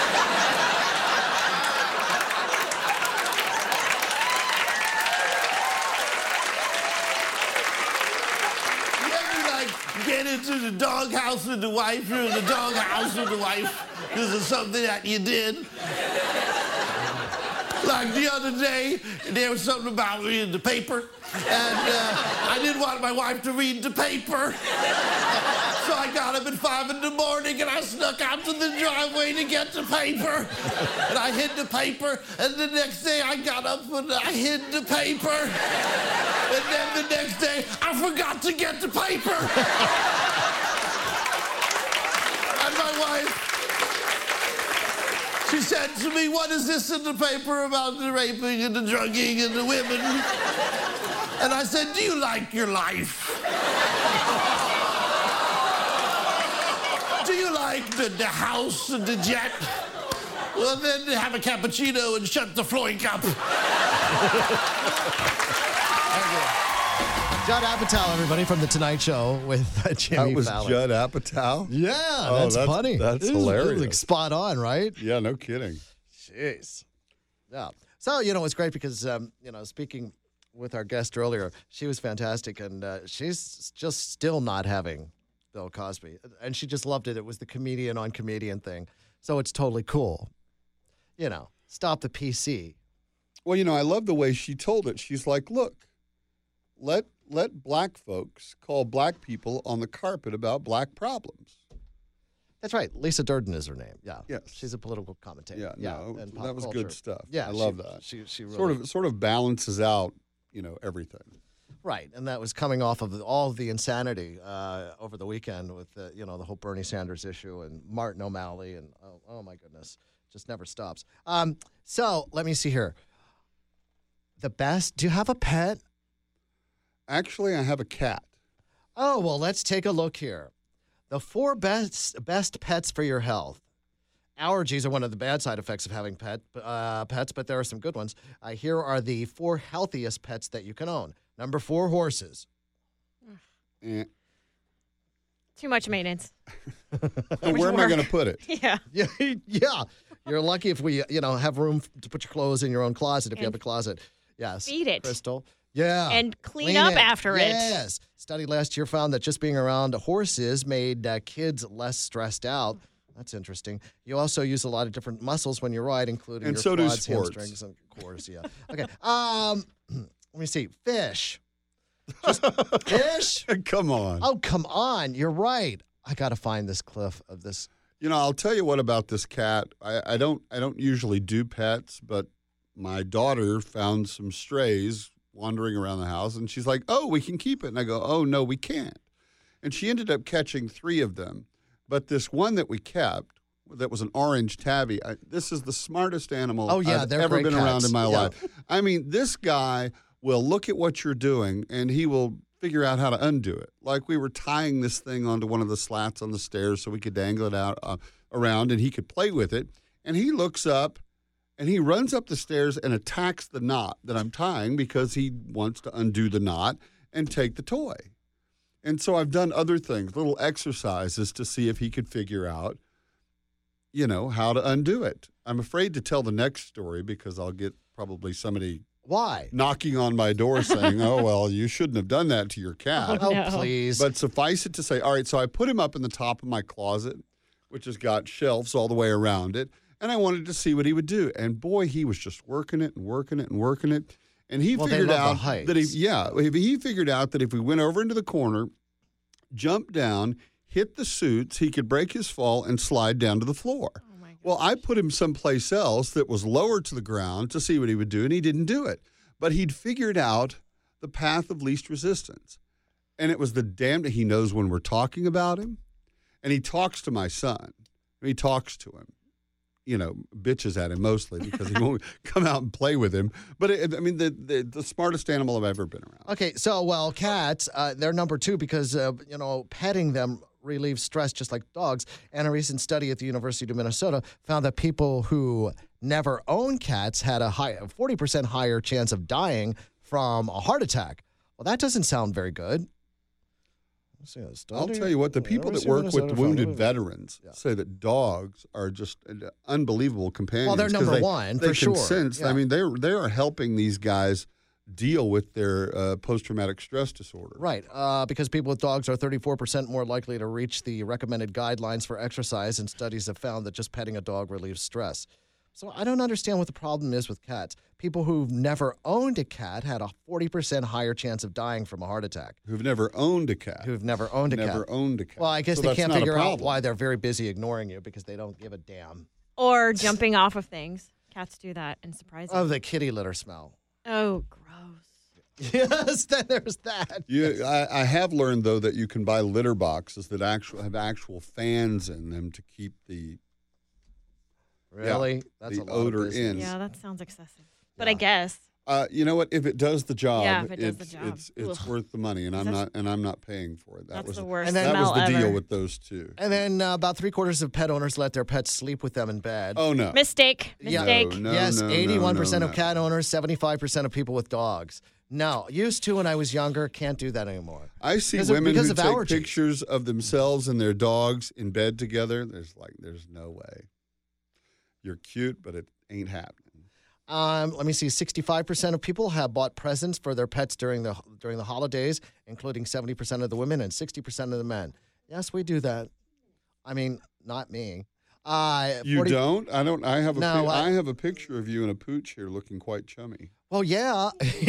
Speaker 12: Get into the doghouse with the wife, you're in the doghouse with the wife because of something that you did. Like the other day, there was something about reading the paper, and uh, I didn't want my wife to read the paper. So I got up at five in the morning and I snuck out to the driveway to get the paper. And I hid the paper, and the next day I got up and I hid the paper. And then the next day, I forgot to get the paper. And my wife, she said to me, what is this in the paper about the raping and the drugging and the women? And I said, do you like your life? Do you like the, the house and the jet? Well, then have a cappuccino and shut the floink up.
Speaker 10: Judd Apatow, everybody, from The Tonight Show with uh, Jimmy
Speaker 11: That was
Speaker 10: Fallon.
Speaker 11: Judd Apatow?
Speaker 10: Yeah,
Speaker 11: Oh,
Speaker 10: that's,
Speaker 11: that's-
Speaker 10: funny.
Speaker 11: that's
Speaker 10: It was- it was,
Speaker 11: hilarious.
Speaker 10: like spot on, right?
Speaker 11: Yeah, no kidding.
Speaker 10: Jeez. Yeah. So, you know, it's great because, um, you know, speaking with our guest earlier, she was fantastic, and uh, she's just still not having Bill Cosby. And she just loved it. It was the comedian on comedian thing. So it's totally cool. You know, stop the P C.
Speaker 11: Well, you know, I love the way she told it. She's like, look, let let black folks call black people on the carpet about black problems.
Speaker 10: That's right. Lisa Durden is her name. Yeah.
Speaker 11: Yes.
Speaker 10: She's a political commentator.
Speaker 11: Yeah, no,
Speaker 10: and pop
Speaker 11: that was
Speaker 10: culture.
Speaker 11: good stuff.
Speaker 10: Yeah.
Speaker 11: I love
Speaker 10: she-
Speaker 11: that.
Speaker 10: She, she really,
Speaker 11: Sort of sort of balances out, you know, everything.
Speaker 10: Right, and that was coming off of all of the insanity uh, over the weekend with the, you know, the whole Bernie Sanders issue and Martin O'Malley and oh, oh my goodness, just never stops. Um, so let me see here. The best. Do you have a pet?
Speaker 11: Actually, I have a cat.
Speaker 10: Oh well, let's take a look here. The four best best pets for your health. Allergies are one of the bad side effects of having pet uh, pets, but there are some good ones. Uh, here are the four healthiest pets that you can own. Number four, horses.
Speaker 11: Eh.
Speaker 20: Too much maintenance.
Speaker 11: And where am I going to put it?
Speaker 20: Yeah.
Speaker 10: Yeah, yeah. You're lucky if we, you know, have room to put your clothes in your own closet if you
Speaker 20: And
Speaker 10: have a closet. Yes.
Speaker 20: feed it.
Speaker 10: Crystal. Yeah.
Speaker 20: And clean up after it.
Speaker 10: Yes. Study last year found that just being around horses made uh, kids less stressed out. That's interesting. You also use a lot of different muscles when you ride, including
Speaker 11: And
Speaker 10: your
Speaker 11: so do
Speaker 10: quads,
Speaker 11: sports.
Speaker 10: hamstrings, and course, yeah. Okay. Um, let me see. Fish. Just fish?
Speaker 11: Come on.
Speaker 10: Oh, come on. You're right. I got to find this cliff of this.
Speaker 11: You know, I'll tell you what about this cat. I, I don't I don't usually do pets, but my daughter found some strays wandering around the house, and she's like, oh, we can keep it. And I go, oh, no, we can't. And she ended up catching three of them. But this one that we kept, that was an orange tabby, I, this is the smartest animal
Speaker 10: Oh, yeah,
Speaker 11: I've
Speaker 10: they're
Speaker 11: ever
Speaker 10: great
Speaker 11: been around
Speaker 10: cats.
Speaker 11: in my
Speaker 10: Yeah.
Speaker 11: life. I mean, this guy will look at what you're doing, and he will figure out how to undo it. Like we were tying this thing onto one of the slats on the stairs so we could dangle it out uh, around, and he could play with it. And he looks up, and he runs up the stairs and attacks the knot that I'm tying because he wants to undo the knot and take the toy. And so I've done other things, little exercises to see if he could figure out, you know, how to undo it. I'm afraid to tell the next story because I'll get probably somebody
Speaker 10: Why?
Speaker 11: knocking on my door saying, oh, well, you shouldn't have done that to your cat.
Speaker 10: Oh, no. Please.
Speaker 11: But suffice it to say, all right, so I put him up in the top of my closet, which has got shelves all the way around it, and I wanted to see what he would do. And boy, he was just working it and working it and working it. And he
Speaker 10: Well, they
Speaker 11: figured
Speaker 10: love the
Speaker 11: out
Speaker 10: heights.
Speaker 11: that if yeah, if he figured out that if we went over into the corner, jumped down, hit the suits, he could break his fall and slide down to the floor.
Speaker 20: Oh
Speaker 11: well, I put him someplace else that was lower to the ground to see what he would do, and he didn't do it. But he'd figured out the path of least resistance. And it was the damned, he knows when we're talking about him, and he talks to my son. He talks to him. You know, bitches at him mostly because he won't come out and play with him. But, it, I mean, the, the the smartest animal I've ever been around.
Speaker 10: Okay, so, well, cats, uh, they're number two because, uh, you know, petting them relieves stress just like dogs. And a recent study at the University of Minnesota found that people who never own cats had a high, a forty percent higher chance of dying from a heart attack. Well, that doesn't sound very good. See a study.
Speaker 11: I'll tell you what, the people that
Speaker 10: University of
Speaker 11: work
Speaker 10: Minnesota
Speaker 11: with
Speaker 10: found
Speaker 11: wounded
Speaker 10: it.
Speaker 11: veterans
Speaker 10: Yeah.
Speaker 11: say that dogs are just uh, unbelievable companions.
Speaker 10: Well, they're
Speaker 11: 'cause
Speaker 10: number
Speaker 11: they,
Speaker 10: one,
Speaker 11: they
Speaker 10: for
Speaker 11: can
Speaker 10: sure.
Speaker 11: sense.
Speaker 10: Yeah.
Speaker 11: I mean, they're they are helping these guys deal with their uh, post-traumatic stress disorder.
Speaker 10: Right, uh, because people with dogs are thirty-four percent more likely to reach the recommended guidelines for exercise, and studies have found that just petting a dog relieves stress. So I don't understand what the problem is with cats. People who've never owned a cat had a forty percent higher chance of dying from a heart attack.
Speaker 11: Who've never owned a cat.
Speaker 10: Who've never owned a cat.
Speaker 11: Never owned a cat.
Speaker 10: Well, I guess
Speaker 11: So
Speaker 10: they
Speaker 11: that's
Speaker 10: can't
Speaker 11: not a
Speaker 10: figure out
Speaker 11: problem.
Speaker 10: why they're very busy ignoring you because they don't give a damn.
Speaker 20: Or jumping off of things. Cats do that and surprise you.
Speaker 10: Of the kitty litter smell.
Speaker 20: Oh, gross.
Speaker 10: Yes, then there's that.
Speaker 11: You, I, I have learned though that you can buy litter boxes that actual have actual fans in them to keep the
Speaker 10: Really?
Speaker 11: yeah,
Speaker 10: That's
Speaker 11: the
Speaker 10: a lot of
Speaker 11: odor
Speaker 10: business.
Speaker 11: in.
Speaker 20: Yeah, that sounds excessive. But I guess.
Speaker 11: Uh, you know what? If it does the job,
Speaker 20: Yeah, if it does
Speaker 11: it's,
Speaker 20: the job.
Speaker 11: it's it's
Speaker 20: Ugh.
Speaker 11: worth the money, and I'm
Speaker 20: That's-
Speaker 11: not and I'm not paying for it. That
Speaker 20: that's
Speaker 11: was
Speaker 20: the worst
Speaker 10: And then-
Speaker 11: that was
Speaker 20: smell
Speaker 11: the deal
Speaker 20: ever.
Speaker 11: with those two.
Speaker 10: And then uh, about three quarters of pet owners let their pets sleep with them in bed.
Speaker 11: Oh no!
Speaker 20: Mistake.
Speaker 10: Yeah.
Speaker 20: Mistake.
Speaker 11: No, no,
Speaker 10: yes,
Speaker 11: no, no,
Speaker 10: eighty-one percent
Speaker 11: no,
Speaker 10: of
Speaker 11: no.
Speaker 10: cat owners, seventy-five percent of people with dogs. No, used to when I was younger, can't do that anymore.
Speaker 11: I see
Speaker 10: Because of-
Speaker 11: women
Speaker 10: because
Speaker 11: who
Speaker 10: of
Speaker 11: take
Speaker 10: allergies.
Speaker 11: pictures of themselves and their dogs in bed together. There's like, there's no way. You're cute, but it ain't happening.
Speaker 10: Um, let me see. sixty-five percent of people have bought presents for their pets during the during the holidays, including seventy percent of the women and sixty percent of the men. Yes, we do that. I mean, not me. Uh,
Speaker 11: You
Speaker 10: 40
Speaker 11: don't? I don't. I have a.
Speaker 10: No,
Speaker 11: pi-
Speaker 10: I-
Speaker 11: I have a picture of you in a pooch here, looking quite chummy.
Speaker 10: Well, yeah.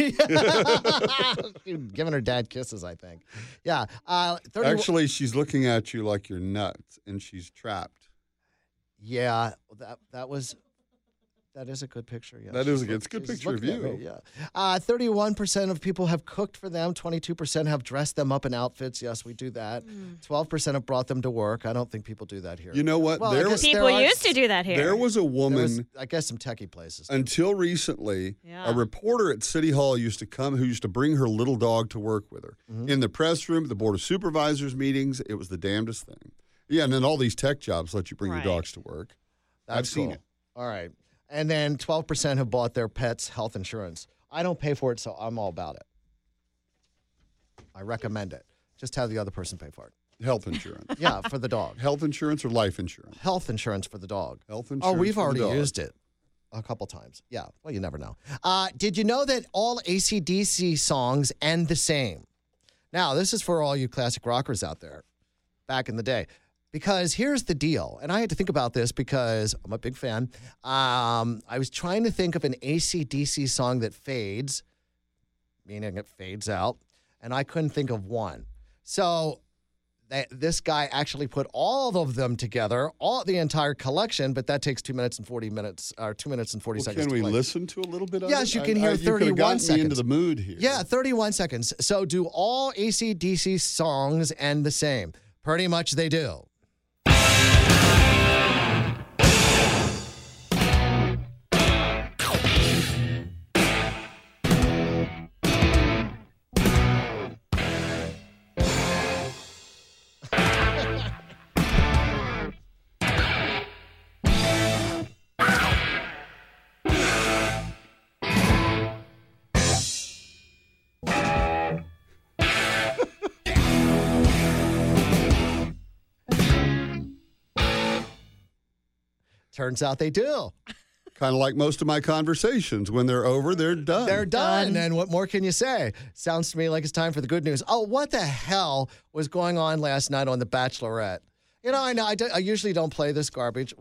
Speaker 10: Giving her dad kisses, I think. Yeah. Uh, thirty
Speaker 11: Actually, she's looking at you like you're nuts, and she's trapped.
Speaker 10: Yeah, that that was that is a good picture. Yeah,
Speaker 11: That is a
Speaker 10: She's
Speaker 11: good- it's a good
Speaker 10: she's
Speaker 11: picture of
Speaker 10: looking at
Speaker 11: you.
Speaker 10: me, yeah, uh, thirty-one percent of people have cooked for them. Twenty-two percent have dressed them up in outfits. Yes, we do that. Twelve percent have brought them to work. I don't think people do that here.
Speaker 11: You know what?
Speaker 10: Well, I
Speaker 11: There
Speaker 10: guess
Speaker 11: was-
Speaker 20: People
Speaker 10: there are-
Speaker 20: used to do that here.
Speaker 11: There was a
Speaker 10: there
Speaker 11: woman.
Speaker 10: was, I guess, some techie places.
Speaker 11: Until recently,
Speaker 20: Yeah.
Speaker 11: a reporter at City Hall used to come who used to bring her little dog to work with her.
Speaker 10: Mm-hmm.
Speaker 11: In the press room, the Board of Supervisors meetings, it was the damnedest thing. Yeah, and then all these tech jobs let you bring
Speaker 20: Right.
Speaker 11: your dogs to work.
Speaker 10: That's
Speaker 11: I've seen
Speaker 10: cool.
Speaker 11: it.
Speaker 10: All right, and then twelve percent have bought their pets health insurance. I don't pay for it, so I'm all about it. I recommend it. Just have the other person pay for it.
Speaker 11: Health insurance.
Speaker 10: Yeah, for the dog.
Speaker 11: Health insurance or life insurance?
Speaker 10: Health insurance for the dog.
Speaker 11: Health
Speaker 10: Oh,
Speaker 11: insurance.
Speaker 10: we've
Speaker 11: for the
Speaker 10: already
Speaker 11: dog.
Speaker 10: used it a couple times. Yeah, well, you never know. Uh, did you know that all A C D C songs end the same? Now, this is for all you classic rockers out there back in the day. Because here's the deal, and I had to think about this because I'm a big fan. Um, I was trying to think of an A C D C song that fades, meaning it fades out, and I couldn't think of one. So that this guy actually put all of them together, all the entire collection, but that takes two minutes and forty minutes, or two minutes and forty
Speaker 11: Well,
Speaker 10: seconds.
Speaker 11: can
Speaker 10: to
Speaker 11: we
Speaker 10: play.
Speaker 11: listen to a little bit of it?
Speaker 10: Yes, you
Speaker 11: I-
Speaker 10: can
Speaker 11: I-
Speaker 10: hear
Speaker 11: you could've
Speaker 10: thirty-one
Speaker 11: gotten
Speaker 10: seconds.
Speaker 11: me into the mood here.
Speaker 10: Yeah, thirty-one seconds. So do all A C D C songs end the same? Pretty much they do. Turns out they do.
Speaker 11: Kind of like most of my conversations. When they're over, they're done.
Speaker 10: They're done. And what more can you say? Sounds to me like it's time for the good news. Oh, what the hell was going on last night on The Bachelorette? You know, I know I, do, I usually don't play this garbage. Well,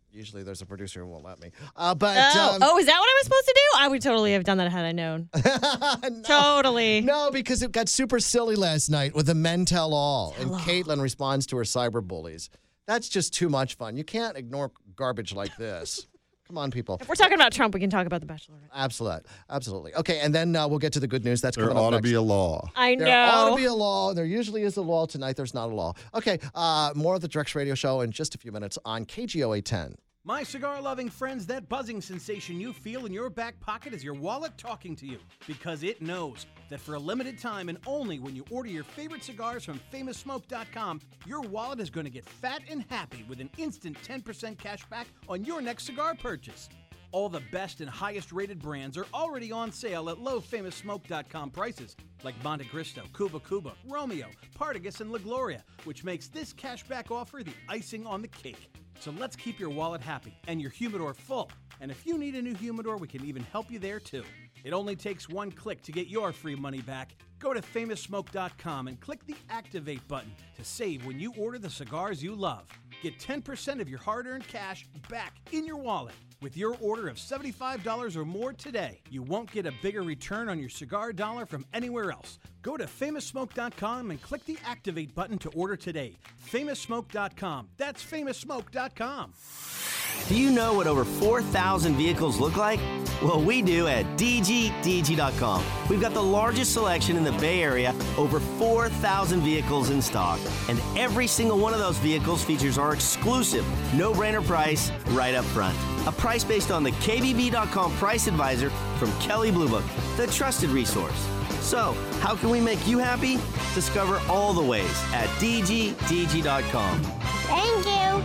Speaker 10: Usually there's a producer who won't let me. Uh, but
Speaker 20: Oh,
Speaker 10: um,
Speaker 20: oh, is that what I was supposed to do? I would totally have done that had I known.
Speaker 10: no,
Speaker 20: Totally.
Speaker 10: No, because it got super silly last night with the Men Tell All, and Caitlin responds to her cyber bullies. That's just too much fun. You can't ignore garbage like this. Come on, people.
Speaker 20: If we're talking about Trump, we can talk about The Bachelorette.
Speaker 10: Absolutely. Absolutely. Okay, and then uh, we'll get to the good news. That's
Speaker 11: There
Speaker 10: coming up
Speaker 11: ought to
Speaker 10: next.
Speaker 11: be a law.
Speaker 20: I know.
Speaker 10: There ought to be a law. There usually is a law. Tonight, there's not a law. Okay, uh, more of the Drex Radio Show in just a few minutes on K G O eight ten.
Speaker 2: My cigar-loving friends, that buzzing sensation you feel in your back pocket is your wallet talking to you, because it knows that for a limited time and only when you order your favorite cigars from famous smoke dot com, your wallet is going to get fat and happy with an instant ten percent cash back on your next cigar purchase. All the best and highest rated brands are already on sale at low famous smoke dot com prices, like Monte Cristo, Cuba Cuba, Romeo, Partagas, and La Gloria, which makes this cashback offer the icing on the cake. So let's keep your wallet happy and your humidor full. And if you need a new humidor, we can even help you there too. It only takes one click to get your free money back. Go to famous smoke dot com and click the Activate button to save when you order the cigars you love. Get ten percent of your hard-earned cash back in your wallet with your order of seventy-five dollars or more today. You won't get a bigger return on your cigar dollar from anywhere else. Go to famous smoke dot com and click the Activate button to order today. famous smoke dot com. That's famous smoke dot com.
Speaker 13: Do you know what over four thousand vehicles look like? Well, we do at D G D G dot com. We've got the largest selection in the Bay Area, over four thousand vehicles in stock, and every single one of those vehicles features our exclusive no-brainer price right up front. A price based on the K B B dot com price advisor from Kelley Blue Book, the trusted resource. So, how can we make you happy? Discover all the ways at D G D G dot com.
Speaker 14: Thank you.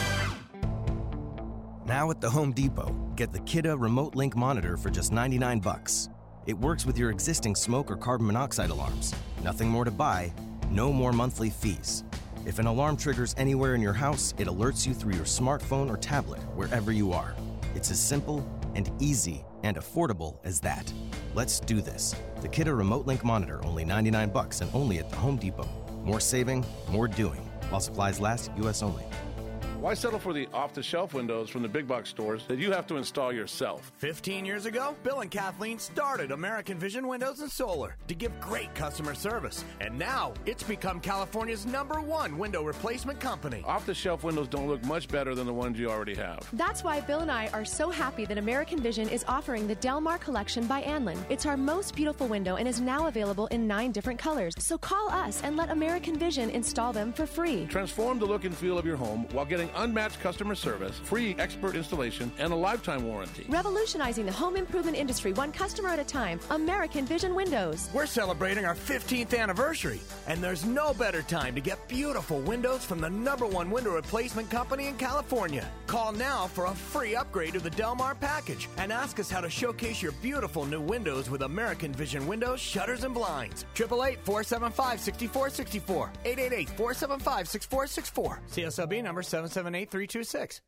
Speaker 15: Now at the Home Depot, get the Kidde Remote Link Monitor for just ninety-nine bucks. It works with your existing smoke or carbon monoxide alarms. Nothing more to buy, no more monthly fees. If an alarm triggers anywhere in your house, it alerts you through your smartphone or tablet, wherever you are. It's as simple and easy and affordable as that. Let's do this. The Kidde Remote Link Monitor, only ninety-nine bucks and only at the Home Depot. More saving, more doing. While supplies last, U S only.
Speaker 16: Why settle for the off-the-shelf windows from the big box stores that you have to install yourself?
Speaker 17: fifteen years ago, Bill and Kathleen started American Vision Windows and Solar to give great customer service. And now, it's become California's number one window replacement company.
Speaker 16: Off-the-shelf windows don't look much better than the ones you already have.
Speaker 18: That's why Bill and I are so happy that American Vision is offering the Delmar Collection by Anlin. It's our most beautiful window and is now available in nine different colors. So call us and let American Vision install them for free.
Speaker 16: Transform the look and feel of your home while getting unmatched customer service, free expert installation, and a lifetime warranty.
Speaker 18: Revolutionizing the home improvement industry one customer at a time. American Vision Windows.
Speaker 17: We're celebrating our fifteenth anniversary, and there's no better time to get beautiful windows from the number one window replacement company in California. Call now for a free upgrade to the Delmar package and ask us how to showcase your beautiful new windows with American Vision Windows, shutters, and blinds. eight eight eight, four seven five, six four six four. eight eight eight, four seven five, six four six four. C S L B number seven seven eight three two six.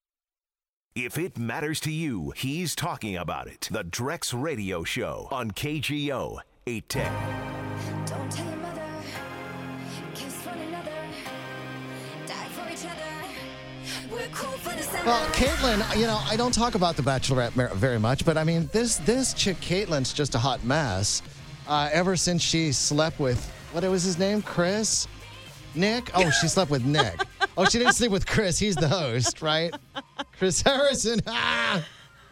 Speaker 6: If it matters to you, he's talking about it. The Drex Radio Show on K G O eight ten.
Speaker 14: Don't tell your mother. Kiss one another. Die for each other. We're cool for the summer.
Speaker 10: Well, Caitlin, you know, I don't talk about The Bachelorette mer- very much, but I mean, this this chick, Caitlin's just a hot mess. Uh, ever since she slept with, what was his name? Chris? Nick? Oh, she slept with Nick. Oh, she didn't sleep with Chris. He's the host, right? Chris Harrison. Ah!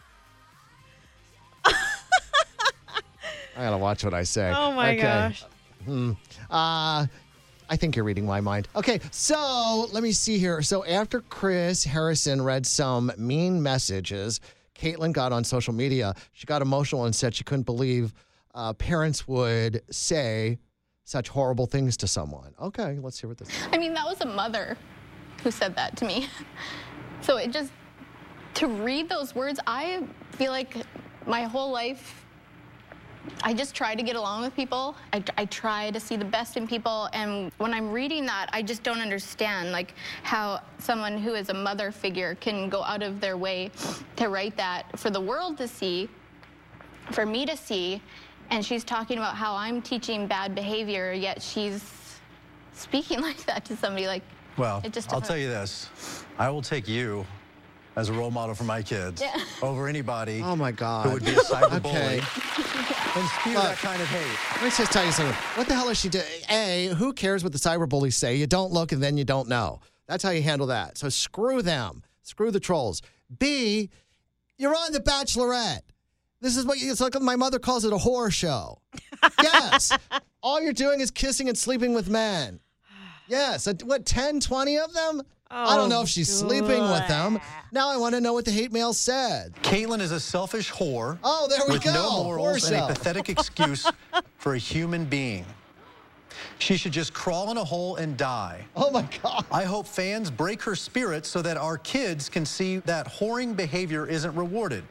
Speaker 10: I gotta watch what I say.
Speaker 20: Oh, my
Speaker 10: okay.
Speaker 20: gosh.
Speaker 10: Hmm. Uh, I think you're reading my mind. Okay, so let me see here. So after Chris Harrison read some mean messages, Caitlin got on social media. She got emotional and said she couldn't believe uh, parents would say such horrible things to someone. Okay, let's hear what this is.
Speaker 19: I mean, that was a mother who said that to me. So it just, to read those words, I feel like my whole life, I just try to get along with people. I, I try to see the best in people. And when I'm reading that, I just don't understand, like, how someone who is a mother figure can go out of their way to write that for the world to see, for me to see. And she's talking about how I'm teaching bad behavior, yet she's speaking like that to somebody. Like,
Speaker 29: well,
Speaker 19: it just
Speaker 29: I'll
Speaker 19: doesn't-
Speaker 29: tell you this. I will take you
Speaker 3: as a role model for my kids
Speaker 19: Yeah.
Speaker 3: over anybody
Speaker 10: Oh, my God.
Speaker 3: who would be a cyberbully
Speaker 10: Okay.
Speaker 3: and spew
Speaker 10: Look.
Speaker 3: that kind of hate.
Speaker 10: Let me just tell you something. What the hell is she doing? A, who cares what the cyberbullies say? You don't look and then you don't know. That's how you handle that. So screw them. Screw the trolls. B, you're on The Bachelorette. This is what you, it's like my mother calls it a horror show. Yes. All you're doing is kissing and sleeping with men. Yes. uh, What, ten, twenty of them? I don't know if she's sleeping with them. Now I want to know what the hate mail said.
Speaker 3: Caitlyn is a selfish whore.
Speaker 10: Oh, there we
Speaker 3: with
Speaker 10: go.
Speaker 3: no morals
Speaker 10: Horror
Speaker 3: and
Speaker 10: show.
Speaker 3: a pathetic excuse for a human being. She should just crawl in a hole and die.
Speaker 10: Oh, my God.
Speaker 3: I hope fans break her spirit so that our kids can see that whoring behavior isn't rewarded.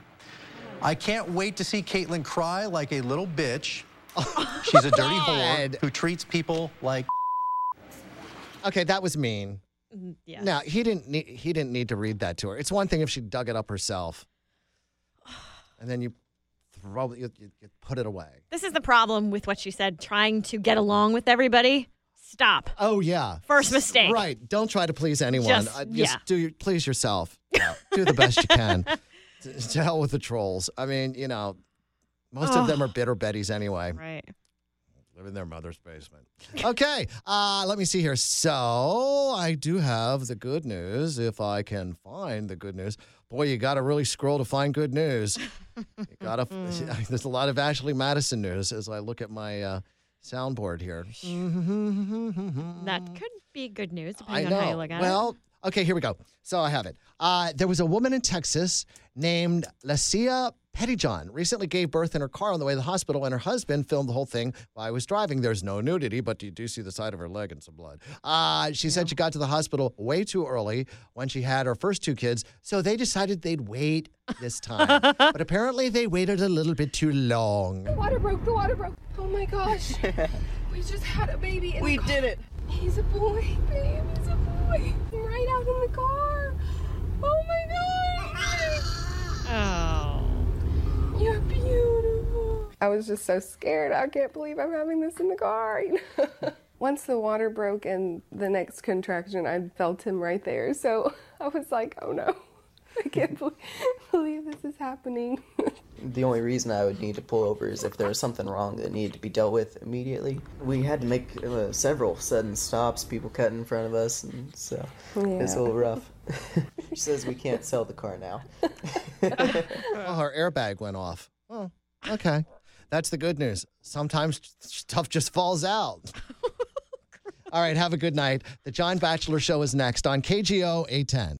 Speaker 3: I can't wait to see Caitlyn cry like a little bitch. She's a dirty whore who treats people like.
Speaker 10: Okay, that was mean.
Speaker 20: Yeah.
Speaker 10: No, he didn't need, he didn't need to read that to her. It's one thing if she dug it up herself. And then you throw it, you, you, you put it away.
Speaker 20: This is the problem with what she said, trying to get along with everybody. Stop.
Speaker 10: Oh, yeah.
Speaker 20: First mistake.
Speaker 10: Right. Don't try to please anyone.
Speaker 20: Just-
Speaker 10: Uh, just
Speaker 20: yeah.
Speaker 10: do your, please yourself. Yeah. Do the best you can. To, to hell with the trolls. I mean, you know, most of them are bitter Bettys anyway.
Speaker 20: Right.
Speaker 10: Live in their mother's basement. Okay, uh, let me see here. So I do have the good news, if I can find the good news. Boy, you got to really scroll to find good news. You got to. There's a lot of Ashley Madison news as I look at my uh, soundboard here.
Speaker 20: That could be good news,
Speaker 10: I
Speaker 20: depending
Speaker 10: know.
Speaker 20: on how you look at
Speaker 10: well,
Speaker 20: it.
Speaker 10: okay, here we go. So I have it. Uh, there was a woman in Texas named Lacia Pettyjohn recently gave birth in her car on the way to the hospital, and her husband filmed the whole thing while I was driving. There's no nudity, but you do see the side of her leg and some blood. Uh, she said she got to the hospital way too early when she had her first two kids, so they decided they'd wait this time. But apparently they waited a little bit too long.
Speaker 21: The water broke, the water broke. Oh my gosh. We just had a baby. In
Speaker 5: We
Speaker 21: the car.
Speaker 5: did it.
Speaker 21: He's a boy, babe. He's a boy. I'm right out in the car. Oh my god.
Speaker 20: Oh.
Speaker 21: You're beautiful. I was just so scared. I can't believe I'm having this in the car. You know? Once the water broke and the next contraction, I felt him right there. So I was like, oh no. I can't believe, believe this is happening.
Speaker 22: The only reason I would need to pull over is if there was something wrong that needed to be dealt with immediately. We had to make uh, several sudden stops, people cut in front of us, and so it's a
Speaker 21: Yeah.
Speaker 22: little rough. She says we can't sell the car now.
Speaker 10: Oh, her airbag went off. Oh, okay. That's the good news. Sometimes stuff just falls out. All right, have a good night. The John Bachelor Show is next on K G O eight ten.